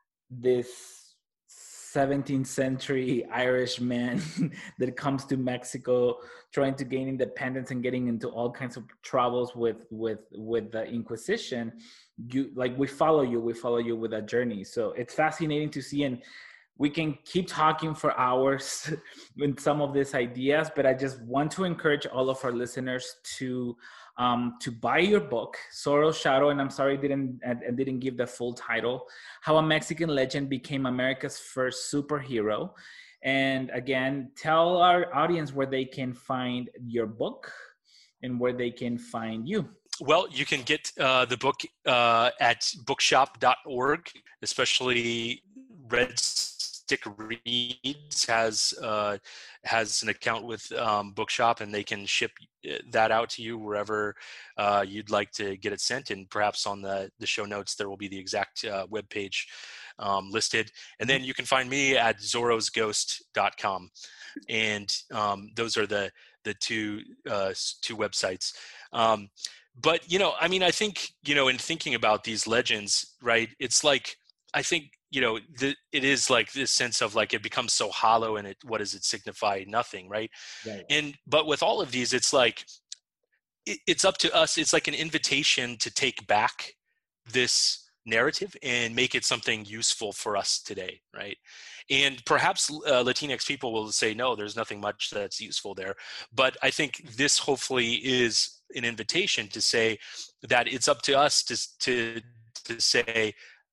this seventeenth century Irish man that comes to Mexico trying to gain independence and getting into all kinds of troubles with with with the Inquisition. You, like, we follow you we follow you with that journey. So it's fascinating to see, and we can keep talking for hours with some of these ideas, but I just want to encourage all of our listeners to um, to buy your book, Zorro's Shadow, and I'm sorry I didn't I, I didn't give the full title, How a Mexican Legend Became America's First Superhero. And again, tell our audience where they can find your book and where they can find you. Well, you can get uh, the book uh, at bookshop dot org, especially Red Stick Reads has uh, has an account with um, Bookshop, and they can ship that out to you wherever uh, you'd like to get it sent. And perhaps on the, the show notes, there will be the exact uh, webpage um, listed. And then you can find me at zorros ghost dot com. And um, those are the the two uh, two websites. Um, but, you know, I mean, I think, you know, in thinking about these legends, right, it's like, I think, you know, the, it is like this sense of like, it becomes so hollow, and it, what does it signify? Nothing. Right. Right. And, but with all of these, it's like, it, it's up to us. It's like an invitation to take back this narrative and make it something useful for us today. Right. And perhaps uh, Latinx people will say, no, there's nothing much that's useful there. But I think this hopefully is an invitation to say that it's up to us to, to, to say,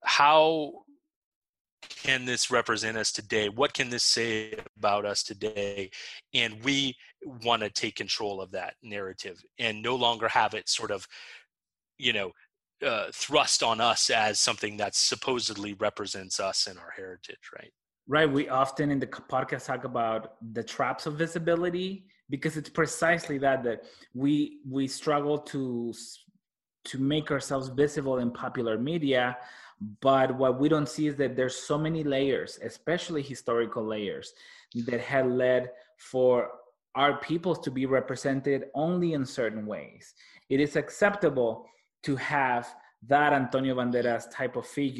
how can this represent us today? What can this say about us today? And we want to take control of that narrative and no longer have it sort of, you know, uh, thrust on us as something that supposedly represents us and our heritage, right? Right. We often in the podcast talk about the traps of visibility, because it's precisely that, that we we struggle to to make ourselves visible in popular media. But what we don't see is that there's so many layers, especially historical layers, that had led for our peoples to be represented only in certain ways. It is acceptable to have that Antonio Banderas type of figure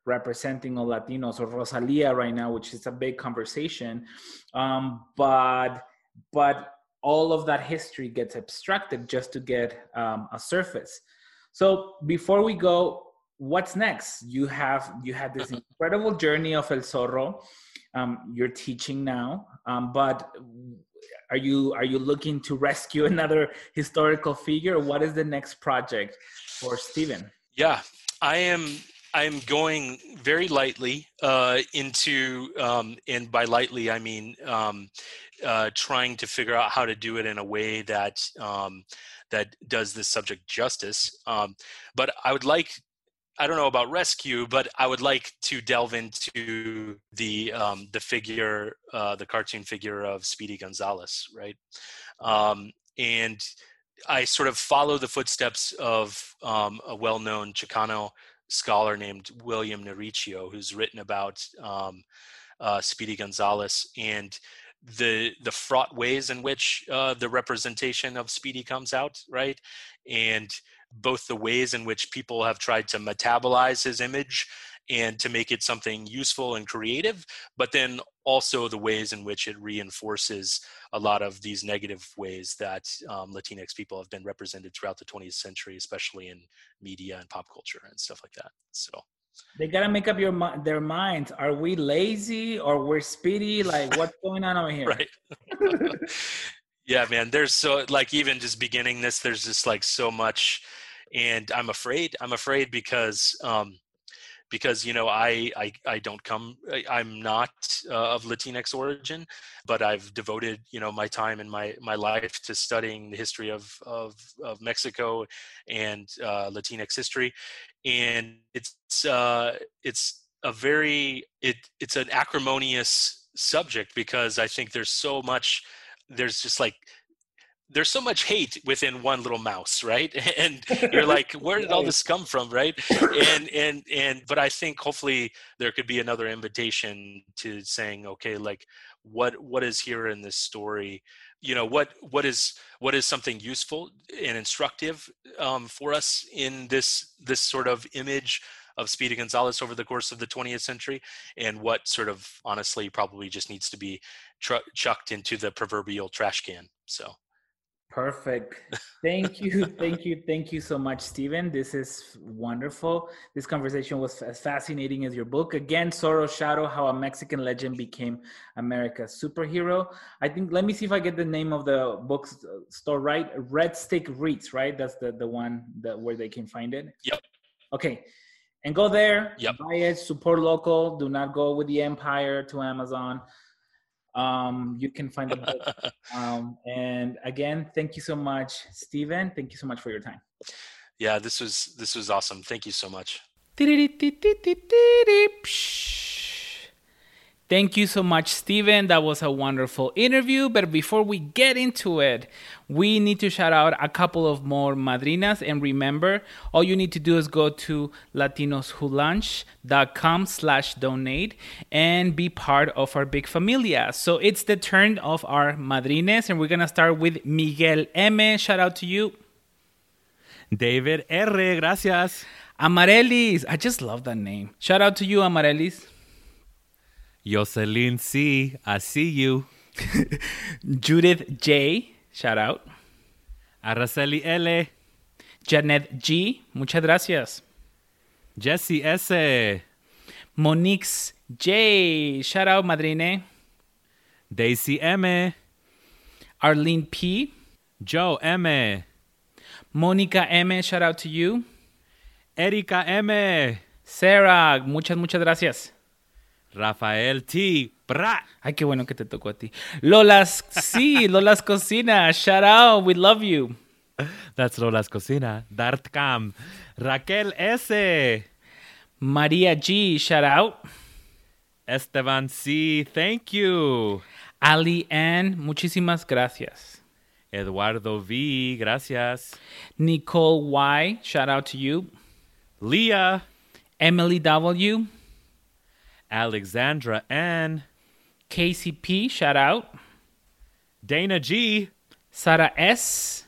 representing all Latinos, or Rosalia right now, which is a big conversation. Um, but but all of that history gets abstracted just to get um, a surface. So before we go, what's next? You have you had this incredible journey of El Zorro. Um, you're teaching now, um, but are you are you looking to rescue another historical figure? What is the next project for Steven? Yeah, I am. I'm going very lightly uh, into, um, and by lightly I mean um, uh, trying to figure out how to do it in a way that um, that does this subject justice. Um, but I would like. I don't know about rescue, but I would like to delve into the um, the figure, uh, the cartoon figure of Speedy Gonzales, right? Um, and I sort of follow the footsteps of um, a well-known Chicano scholar named William Naricio, who's written about um, uh, Speedy Gonzales and the the fraught ways in which uh, the representation of Speedy comes out, right? And both the ways in which people have tried to metabolize his image and to make it something useful and creative, but then also the ways in which it reinforces a lot of these negative ways that um, Latinx people have been represented throughout the twentieth century, especially in media and pop culture and stuff like that. So they gotta make up your their minds. Are we lazy or we're Speedy? Like, what's going on over here? Right. Yeah, man. There's so like even just beginning this, there's just like so much, and I'm afraid. I'm afraid because um, because you know I I, I don't come. I, I'm not uh, of Latinx origin, but I've devoted you know my time and my my life to studying the history of of, of Mexico and uh, Latinx history, and it's uh, it's a very it it's an acrimonious subject because I think there's so much. There's just like there's so much hate within one little mouse, right? And you're like, where did all this come from, right? And and and but I think hopefully there could be another invitation to saying, okay, like what what is here in this story? You know, what what is what is something useful and instructive um, for us in this this sort of image of Speedy Gonzales over the course of the twentieth century, and what sort of honestly probably just needs to be tr- chucked into the proverbial trash can. So perfect. Thank you. Thank you. Thank you so much, Steven. This is wonderful. This conversation was as fascinating as your book. Again, Zorro's Shadow, How a Mexican Legend Became America's Superhero. I think, let me see if I get the name of the bookstore right. Red Stick Reads, right? That's the, the one that where they can find it. Yep. Okay. And go there, yep. buy it, support local. Do not go with the empire to Amazon. Um, you can find the book. Um, and again, thank you so much, Steven. Thank you so much for your time. Yeah, this was this was awesome. Thank you so much. Thank you so much, Steven. That was a wonderful interview. But before we get into it, we need to shout out a couple of more madrinas. And remember, all you need to do is go to latinoswholunch.com slash donate and be part of our big familia. So it's the turn of our madrines, and we're going to start with Miguel M. Shout out to you. David R. Gracias. Amarelis. I just love that name. Shout out to you, Amarelis. Jocelyn C. I see you. Judith J. Shout out. Araceli L. Janet G. Muchas gracias. Jesse S. Monix J. Shout out, Madrine. Daisy M. Arlene P. Joe M. Monica M. Shout out to you. Erika M. Sarah. Muchas, muchas gracias. Rafael T. Bra. Ay, qué bueno que te tocó a ti. Lolas, sí, Lolas Cocina. Shout out. We love you. That's Lolas Cocina. Dartcam. Raquel S. Maria G. Shout out. Esteban C. Thank you. Ali Ann. Muchísimas gracias. Eduardo V. Gracias. Nicole Y. Shout out to you. Leah. Emily W. Alexandra N. Casey P. Shout out. Dana G. Sara S.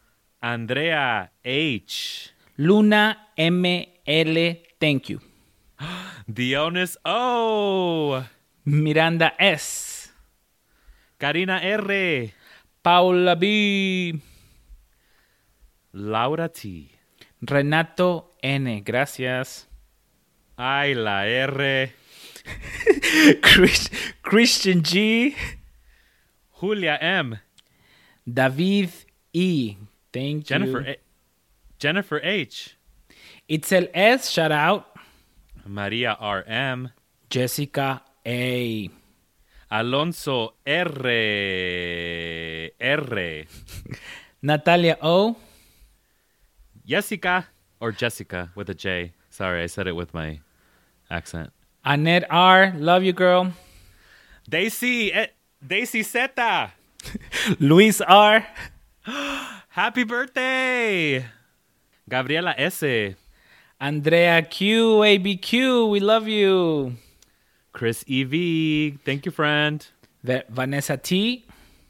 Andrea H. Luna M L. Thank you. Dionis O. Miranda S. Karina R. Paula B. Laura T. Renato N. Gracias. Ay, la R. Chris- Christian G. Julia M. David E. Thank Jennifer you. A- Jennifer H. Itzel S. Shout out. Maria R M. Jessica A. Alonso R. R. Natalia O. Jessica or Jessica with a J. Sorry, I said it with my accent. Annette R. Love you, girl. Daisy, eh, Daisy Zeta. Luis R. Happy birthday. Gabriela S. Andrea Q. A B Q. We love you. Chris E V. Thank you, friend. Va- Vanessa T.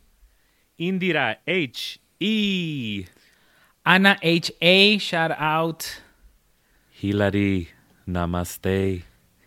Indira H. E. Ana H A. Shout out. Hilary. Namaste.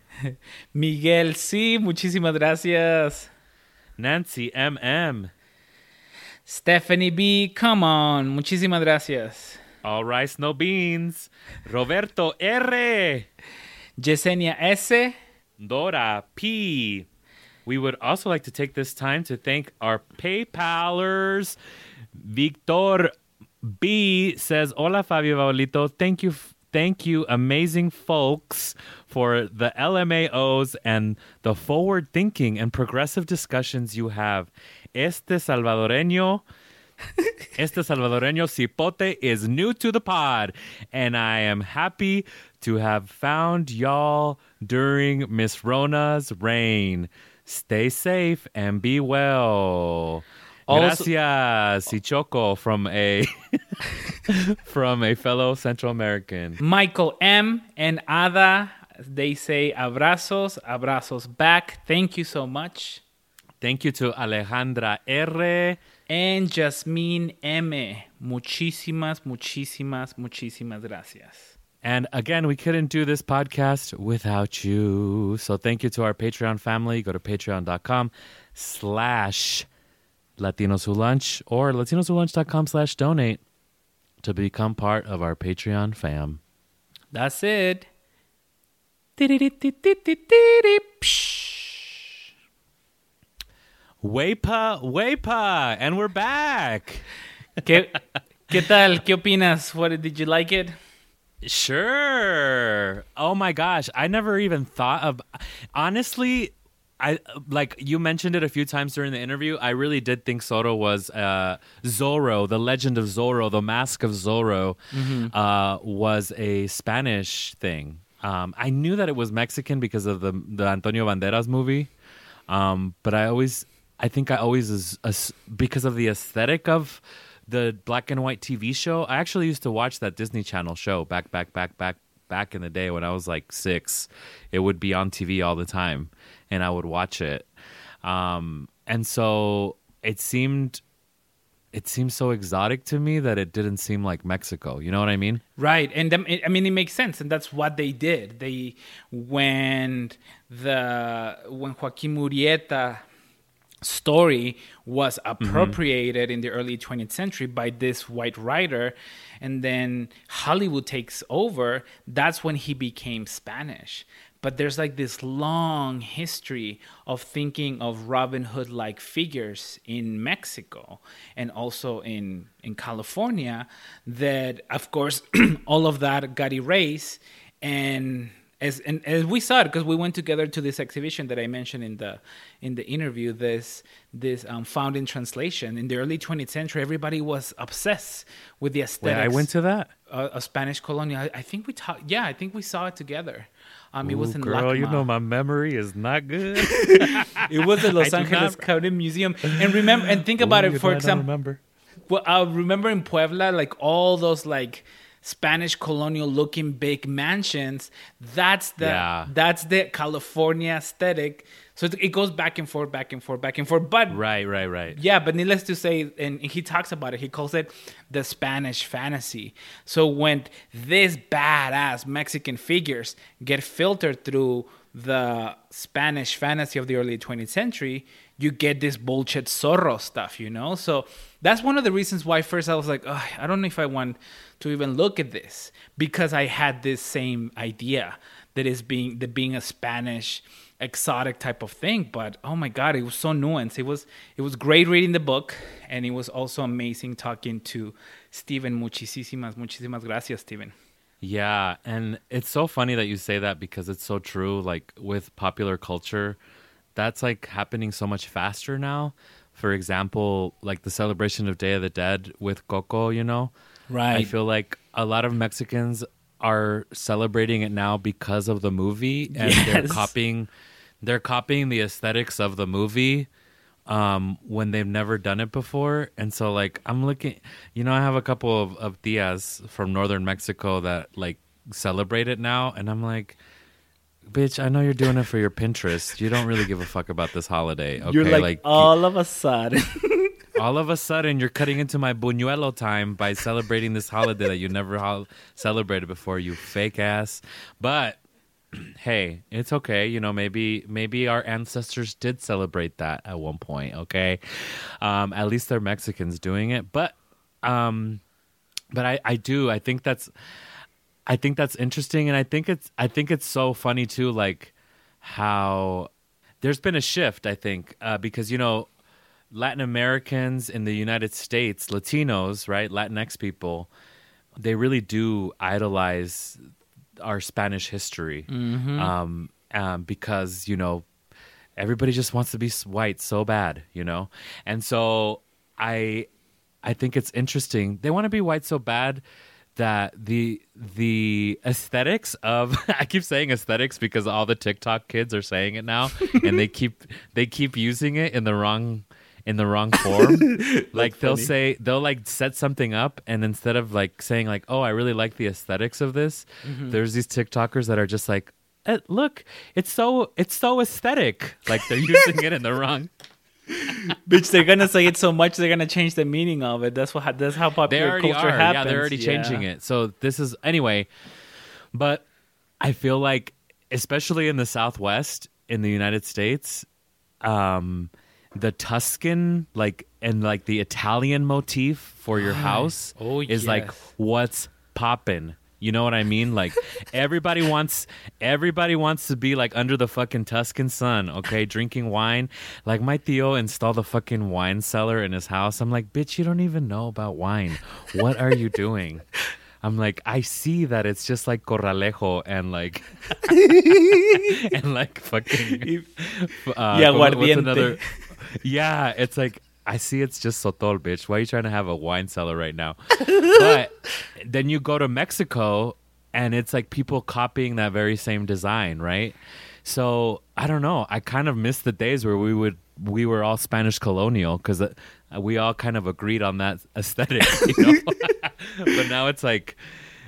Miguel C. Muchísimas gracias. Nancy M M. Stephanie B. Come on. Muchísimas gracias. All rice, no beans. Roberto R. Yesenia S. Dora P. We would also like to take this time to thank our PayPalers. Victor B says, Hola, Fabio Babolito. Thank you, thank you, amazing folks, for the L M A Os and the forward-thinking and progressive discussions you have. Este salvadoreño... Este salvadoreño cipote is new to the pod, and I am happy to have found y'all during Miss Rona's reign. Stay safe and be well. Also- Gracias, Sichoco, from a from a fellow Central American. Michael M. and Ada. They say abrazos, abrazos back. Thank you so much. Thank you to Alejandra R. And Jasmine M. Muchísimas, muchísimas, muchísimas gracias. And again, we couldn't do this podcast without you. So thank you to our Patreon family. Go to patreon.com slash Latinos Who Lunch or latinoswholunch.com slash donate to become part of our Patreon fam. That's it. Wepa, wepa, and we're back. ¿Qué, ¿Qué tal? ¿Qué opinas? What, did you like it? Sure. Oh my gosh, I never even thought of. Honestly, I like you mentioned it a few times during the interview. I really did think Zorro was uh, Zorro, the Legend of Zorro, the Mask of Zorro, mm-hmm. uh, was a Spanish thing. Um, I knew that it was Mexican because of the the Antonio Banderas movie, um, but I always, I think I always, is, uh, because of the aesthetic of the black and white T V show. I actually used to watch that Disney Channel show back, back, back, back, back in the day when I was like six. It would be on T V all the time, and I would watch it. Um, and so it seemed, it seemed so exotic to me that it didn't seem like Mexico. You know what I mean? Right. And um, I mean, it makes sense. And that's what they did. They, when the, when Joaquin Murrieta story was appropriated mm-hmm. in the early twentieth century by this white writer, and then Hollywood takes over, that's when he became Spanish. But there's like this long history of thinking of Robin Hood-like figures in Mexico and also in, in California that, of course, all of that got erased. And as and as we saw it, because we went together to this exhibition that I mentioned in the in the interview, this this um, found in translation. In the early twentieth century, everybody was obsessed with the aesthetics. Wait, I went to that? Uh, a Spanish colonial. I, I think we talked. Yeah, I think we saw it together. Um, it Ooh, was in girl, LACMA. You know my memory is not good. It was the Los I Angeles not... County Museum. And remember, and think about Ooh, it. For example, remember. Well, I remember in Puebla, like all those like Spanish colonial looking big mansions. That's the yeah. that's the California aesthetic. So it, it goes back and forth, back and forth, back and forth. But Right, right, right. yeah, but needless to say, and he talks about it, he calls it the Spanish fantasy. So when these badass Mexican figures get filtered through the Spanish fantasy of the early twentieth century, you get this bullshit Zorro stuff, you know? So that's one of the reasons why first I was like, oh, I don't know if I want to even look at this, because I had this same idea that is being that being a Spanish exotic type of thing. But oh my God, it was so nuanced. It was it was great reading the book, and it was also amazing talking to Steven. Muchísimas, muchísimas gracias, Steven. Yeah, and it's so funny that you say that because it's so true. Like with popular culture, that's like happening so much faster now. For example, like the celebration of Day of the Dead with Coco, you know? Right. I feel like a lot of Mexicans are celebrating it now because of the movie, and Yes. they're copying they're copying the aesthetics of the movie um when they've never done it before. And so like I'm looking, you know, I have a couple of, of tias from northern Mexico that like celebrate it now, and I'm like, bitch, I know you're doing it for your Pinterest. You don't really give a fuck about this holiday. Okay, You're like, all of a sudden. all of a sudden you're cutting into my buñuelo time by celebrating this holiday that you never ho- celebrated before, you fake ass. But hey, it's okay. You know, maybe maybe our ancestors did celebrate that at one point, okay? Um, at least they're Mexicans doing it. But um, but I, I do. I think that's I think that's interesting, and I think it's I think it's so funny too, like how there's been a shift, I think, uh, because you know, Latin Americans in the United States, Latinos, right, Latinx people, they really do idolize our Spanish history, Mm-hmm. um, um, because, you know, everybody just wants to be white so bad, you know? And so I I think it's interesting. They want to be white so bad that the the aesthetics of I keep saying aesthetics because all the TikTok kids are saying it now, and they keep they keep using it in the wrong in the wrong form. Like they'll funny. say they'll like set something up, and instead of like saying like, oh, I really like the aesthetics of this, Mm-hmm. there's these TikTokers that are just like, eh, look, it's so it's so aesthetic. Like they're using it in the wrong. Bitch, they're gonna say it so much they're gonna change the meaning of it. That's what that's how They popular already culture are. happens. Yeah, they're already changing Yeah. it. So this is anyway. But I feel like, especially in the Southwest in the United States, um, the Tuscan, like, and like the Italian motif for your house Oh, is like yes. what's poppin'. You know what I mean? Like everybody wants everybody wants to be like under the fucking Tuscan sun, okay, drinking wine. Like my tío installed a fucking wine cellar in his house. I'm like, bitch, you don't even know about wine. What are you doing? I'm like, I see that it's just like Corralejo and like and like fucking uh, Yeah, what- what's aguardiente. another? Yeah, it's like I see it's just Sotol, bitch. Why are you trying to have a wine cellar right now? But then you go to Mexico and it's like people copying that very same design, right? So I don't know. I kind of miss the days where we would we were all Spanish colonial because uh, we all kind of agreed on that aesthetic, you know. But now it's like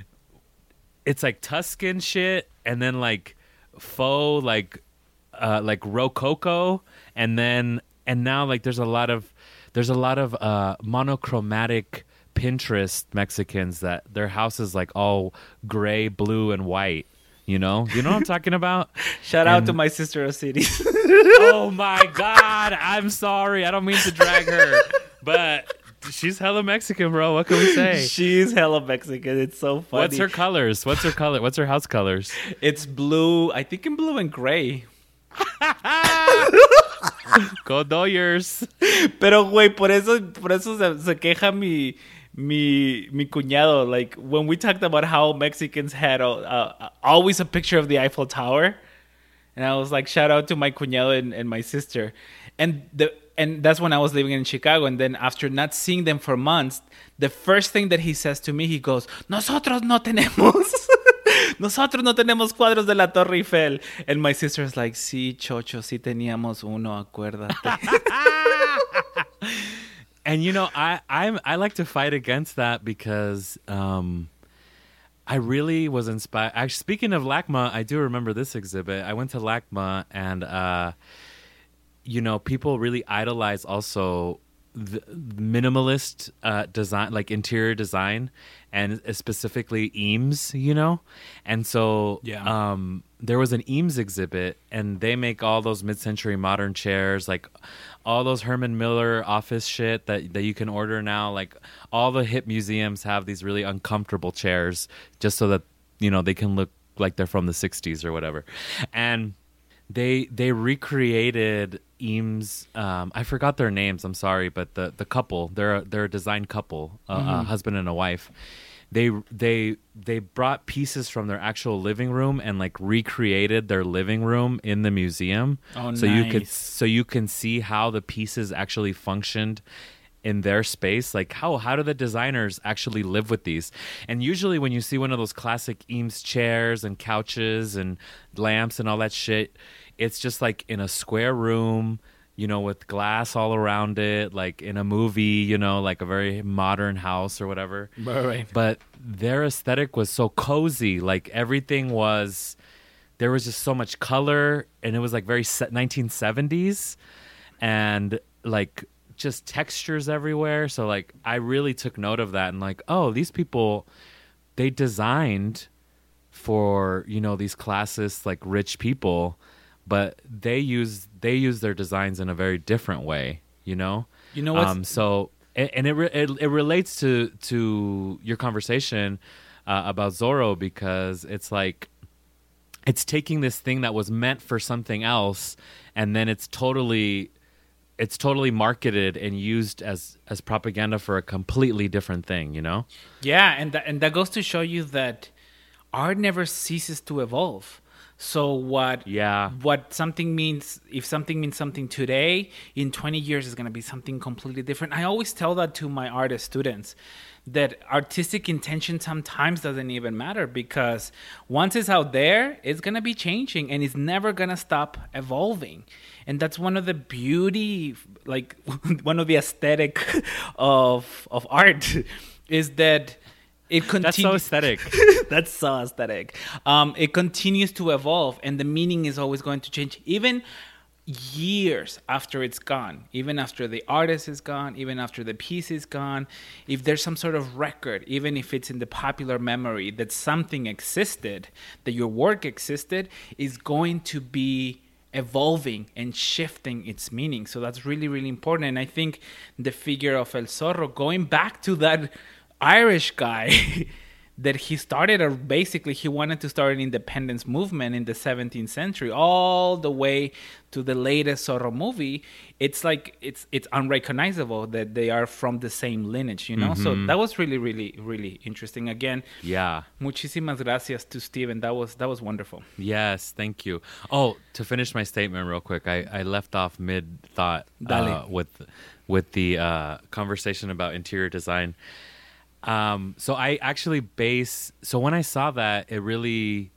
it's like Tuscan shit, and then like faux, like uh, like Rococo, and then and now like there's a lot of there's a lot of uh, monochromatic Pinterest Mexicans that their house is like all gray, blue, and white. You know, you know what I'm talking about. Shout out And- to my sister of cities. Oh my God! I'm sorry. I don't mean to drag her, but she's hella Mexican, bro. What can we say? She's hella Mexican. It's so funny. What's her colors? What's her color? What's her house colors? It's blue. I think in blue and gray. Go Doyers. Pero güey, por eso, por eso se, se queja mi, mi, mi cuñado. Like when we talked about how Mexicans had a, a, always a picture of the Eiffel Tower, and I was like, shout out to my cuñado and, and my sister, and the and that's when I was living in Chicago. And then after not seeing them for months, the first thing that he says to me, he goes, "Nosotros no tenemos." Nosotros no tenemos cuadros de la Torre Eiffel. And my sister's like, sí, chocho, sí teníamos uno, acuérdate. And you know, I I'm I like to fight against that because um, I really was inspired. Actually, speaking of LACMA, I do remember this exhibit. I went to LACMA and uh, you know, people really idolize also the minimalist uh, design, like interior design, and specifically Eames, you know? And so Yeah. um, there was an Eames exhibit, and they make all those mid-century modern chairs, like all those Herman Miller office shit that, that you can order now. Like all the hip museums have these really uncomfortable chairs just so that, you know, they can look like they're from the sixties or whatever. And they they recreated Eames. Um, I forgot their names. I'm sorry, but the, the couple, they're a, they're a design couple, a, Mm-hmm. a husband and a wife. They they they brought pieces from their actual living room and like recreated their living room in the museum. Oh, so you could nice. so you can see how the pieces actually functioned in their space. Like how how do the designers actually live with these? And usually when you see one of those classic Eames chairs and couches and lamps and all that shit, it's just like in a square room, you know, with glass all around it, like in a movie, you know, like a very modern house or whatever. Right. But their aesthetic was so cozy. Like everything was, there was just so much color, and it was like very se- nineteen seventies, and like just textures everywhere. So like I really took note of that, and like, oh, these people, they designed for, you know, these classist, like rich people, but they use they use their designs in a very different way, you know. You know what's Um, so and, and it, re- it it relates to to your conversation uh, about Zorro, because it's like it's taking this thing that was meant for something else, and then it's totally it's totally marketed and used as as propaganda for a completely different thing, you know. Yeah, and that, and that goes to show you that art never ceases to evolve. So what Yeah. what something means, if something means something today, in twenty years is going to be something completely different. I always tell that to my artist students, that artistic intention sometimes doesn't even matter, because once it's out there, it's going to be changing and it's never going to stop evolving. And that's one of the beauty, like one of the aesthetic of of art is that it continues. That's so aesthetic. That's so aesthetic. Um, it continues to evolve, and the meaning is always going to change, even years after it's gone, even after the artist is gone, even after the piece is gone. If there's some sort of record, even if it's in the popular memory that something existed, that your work existed, is going to be evolving and shifting its meaning. So that's really, really important. And I think the figure of El Zorro, going back to that Irish guy that he started, or basically he wanted to start an independence movement in the seventeenth century, all the way to the latest Zorro movie. It's like it's it's unrecognizable that they are from the same lineage, you know. Mm-hmm. So that was really, really, really interesting. Again, Yeah. muchísimas gracias to Steven. That was that was wonderful. Yes, thank you. Oh, to finish my statement real quick, I, I left off mid thought uh, Dale. with with the uh, conversation about interior design. Um, so I actually base. So when I saw that, it really,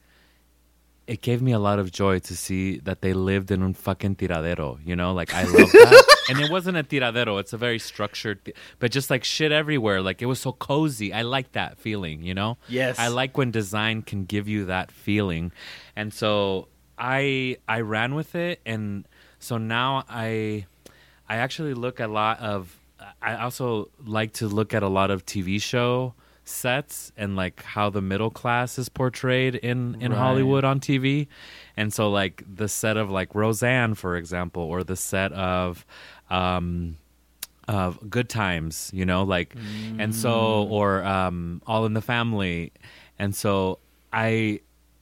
it gave me a lot of joy to see that they lived in un fucking tiradero. You know, like I love that. And it wasn't a tiradero; it's a very structured, thi- but just like shit everywhere. Like it was so cozy. I like that feeling. You know. Yes. I like when design can give you that feeling, and so I I ran with it, and so now I I actually look a lot of. I also like to look at a lot of T V show sets and like how the middle class is portrayed in, in Right. Hollywood on T V. And so like the set of like Roseanne, for example, or the set of um, of Good Times, you know, like, and so, or um, All in the Family. And so I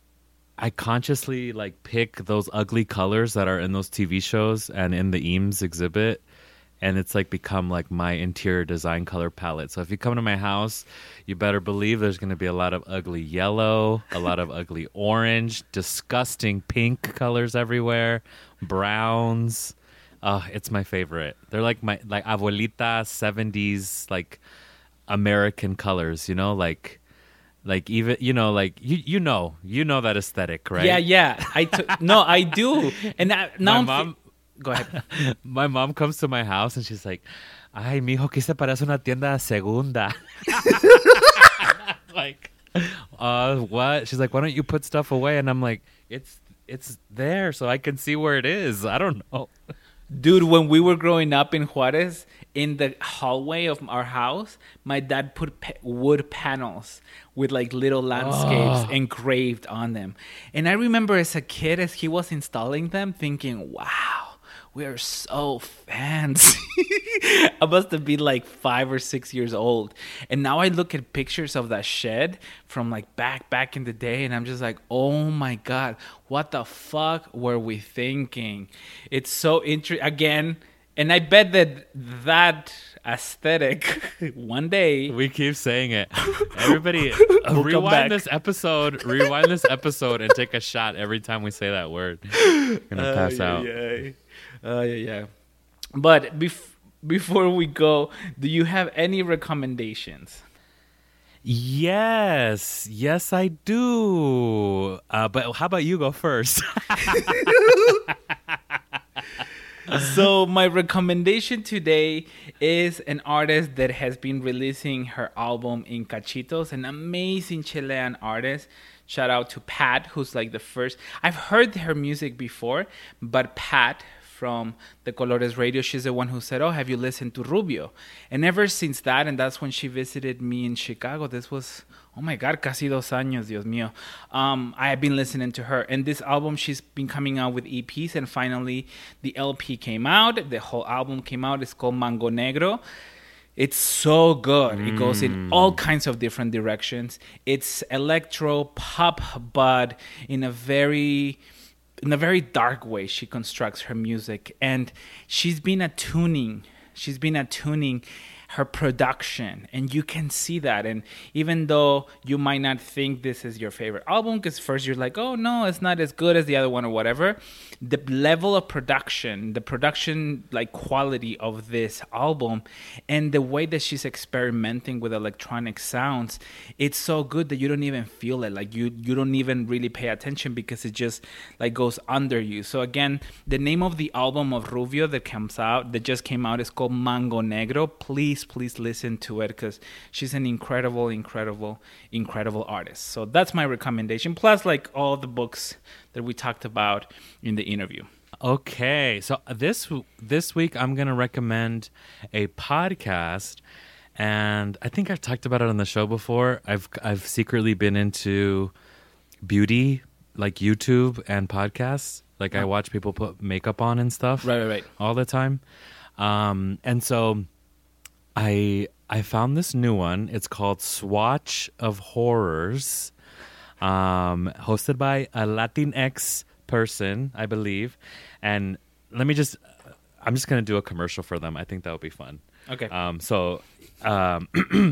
I consciously like pick those ugly colors that are in those T V shows and in the Eames exhibit. And it's like become like my interior design color palette. So if you come to my house, you better believe there's going to be a lot of ugly yellow, a lot of ugly orange, disgusting pink colors everywhere, browns. Uh, it's my favorite. They're like my like abuelita seventies like American colors, you know, like like even you know like you you know you know that aesthetic, right? Yeah, yeah. I t- no, I do. And I, now My I'm mom. Go ahead. My mom comes to my house and she's like, "Ay, mijo, que se parece una tienda de segunda." Like, uh, what? She's like, "Why don't you put stuff away?" And I'm like, "It's it's there, so I can see where it is." I don't know. Dude, when we were growing up in Juarez, in the hallway of our house, my dad put pa- wood panels with like little landscapes Oh. engraved on them. And I remember as a kid, as he was installing them, thinking, wow, we are so fancy. I must have been like five or six years old. And now I look at pictures of that shed from like back, back in the day. And I'm just like, oh my God, what the fuck were we thinking? It's so interesting. Again, and I bet that that aesthetic one day. We keep saying it. Everybody, We'll come back. rewind this episode. Rewind this episode and take a shot every time we say that word. Gonna pass Uh, out. Yeah, yeah. Uh, yeah, yeah. But bef- before we go, do you have any recommendations? Yes, yes, I do. Uh, but how about you go first? So my recommendation today is an artist that has been releasing her album in cachitos, an amazing Chilean artist. Shout out to Pat, who's like the first. I've heard her music before, but Pat from the Colores Radio, she's the one who said, oh, have you listened to Rubio? And ever since that, and that's when she visited me in Chicago, this was, oh my God, casi dos años, Dios mío. Um, I have been listening to her. And this album, she's been coming out with E Ps, and finally the L P came out. The whole album came out. It's called Mango Negro. It's so good. Mm. It goes in all kinds of different directions. It's electro pop, but in a very... in a very dark way, she constructs her music, and she's been attuning. She's been attuning her production, and you can see that. And even though you might not think this is your favorite album, because first you're like, oh no, it's not as good as the other one or whatever, the level of production, the production like quality of this album, and the way that she's experimenting with electronic sounds, it's so good that you don't even feel it. Like you you don't even really pay attention because it just like goes under you. So again, the name of the album of Rubio that comes out, that just came out, is called Mango Negro. Please please listen to it, because she's an incredible incredible incredible artist. So that's my recommendation, plus like all the books that we talked about in the interview. Okay, so this this week I'm gonna recommend a podcast, and I think I've talked about it on the show before. I've I've secretly been into beauty, like YouTube and podcasts. Like I watch people put makeup on and stuff, Right, right, right. all the time. Um, and so I I found this new one. It's called Swatch of Horrors, um, hosted by a Latinx person, I believe. And let me just, I'm just going to do a commercial for them. I think that would be fun. Okay. Um, so, um,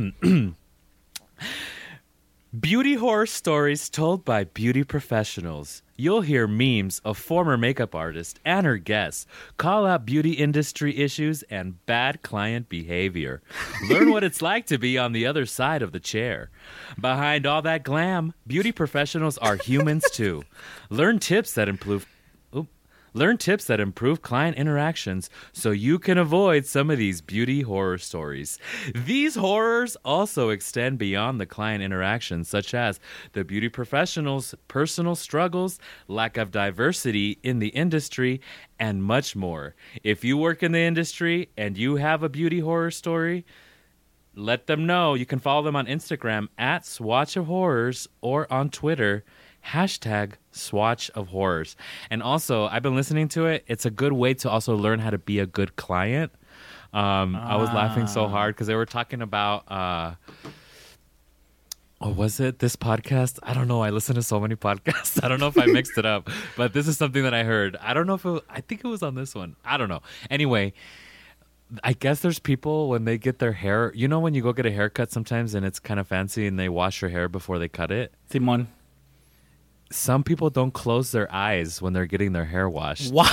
beauty horror stories told by beauty professionals. You'll hear memes of former makeup artists and her guests call out beauty industry issues and bad client behavior. Learn what it's like to be on the other side of the chair. Behind all that glam, beauty professionals are humans too. Learn tips that improve Learn tips that improve client interactions so you can avoid some of these beauty horror stories. These horrors also extend beyond the client interactions, such as the beauty professionals' personal struggles, lack of diversity in the industry, and much more. If you work in the industry and you have a beauty horror story, let them know. You can follow them on Instagram at Swatch of Horrors or on Twitter, hashtag Swatch of Horrors. And also, I've been listening to it. It's a good way to also learn how to be a good client. Um, ah. I was laughing so hard because they were talking about, uh, oh, was it this podcast? I don't know. I listen to so many podcasts. I don't know if I mixed it up, but this is something that I heard. I don't know if it, I think it was on this one. I don't know. Anyway, I guess there's people when they get their hair, you know, when you go get a haircut sometimes and it's kind of fancy and they wash your hair before they cut it. Simon. Some people don't close their eyes when they're getting their hair washed. What?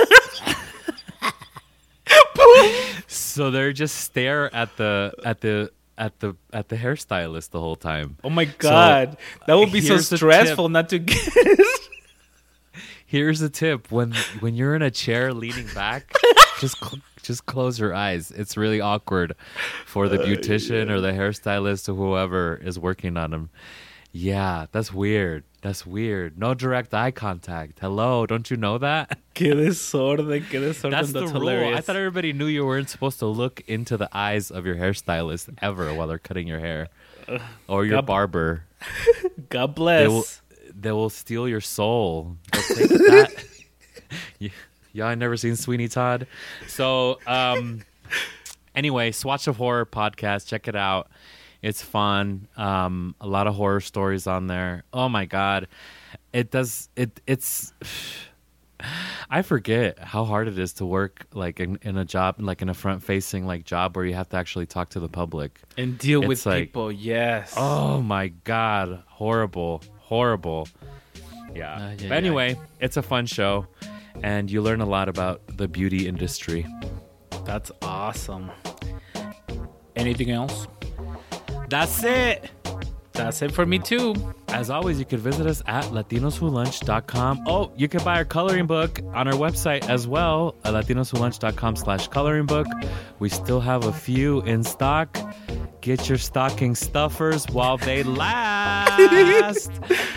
So they're just stare at the at the at the at the hairstylist the whole time. Oh my God, so, that would be so stressful not to get. Here's a tip: when when you're in a chair leaning back, just cl- just close your eyes. It's really awkward for the beautician uh, yeah. or the hairstylist or whoever is working on them. Yeah, that's weird. That's weird. No direct eye contact. Hello, don't you know that? Qué desorden, qué desorden. That's the That's rule. hilarious. I thought everybody knew you weren't supposed to look into the eyes of your hairstylist ever while they're cutting your hair, or your God- barber. God They will, bless. they will steal your soul. They'll take that. Y- Y'all ain't never seen Sweeney Todd. So, um, anyway, Swatch of Horror podcast. Check it out. It's fun. Um, a lot of horror stories on there. Oh my god, it does. It it's. I forget how hard it is to work like in, in a job, like in a front facing like job where you have to actually talk to the public. And deal with It's like- people, yes. Oh my god, horrible, horrible. Yeah. Ay, ay, but anyway, it's a fun show, and you learn a lot about the beauty industry. That's awesome. Anything else? That's it. That's it for me too. As always, you can visit us at latinos who lunch dot com. Oh, you can buy our coloring book on our website as well, at latinos who lunch dot com slash coloring book. We still have a few in stock. Get your stocking stuffers while they last.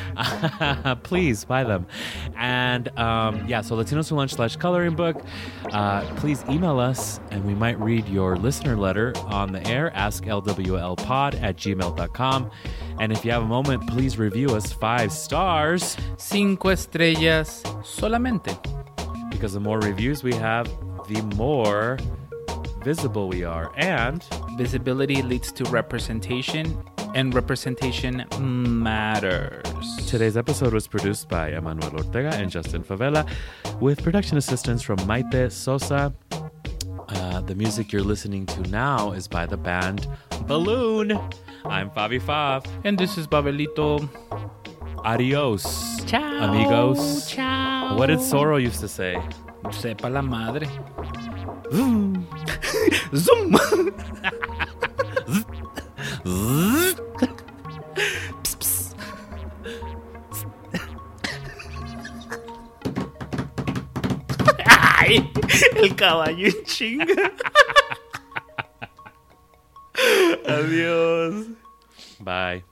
Please buy them. And um, yeah, so Latinos Who Lunch slash coloring book. Uh, please email us and we might read your listener letter on the air. Ask L W L pod at gmail dot com. And if you have a moment, please review us five stars, Cinco estrellas solamente. because the more reviews we have, the more visible we are. And Visibility leads to representation, and representation matters. today's episode was produced by Emmanuel Ortega and Justin Favela, with production assistance from Maite Sosa. Uh, the music you're listening to now is by the band Balloon. I'm Fabi Fav. And this is Babelito. Adios, Ciao. amigos. Ciao. What did Zorro used to say? Sepa la madre. Zoom. Zoom. Pss, pss. Ay, el caballo en chinga. Adiós. Bye.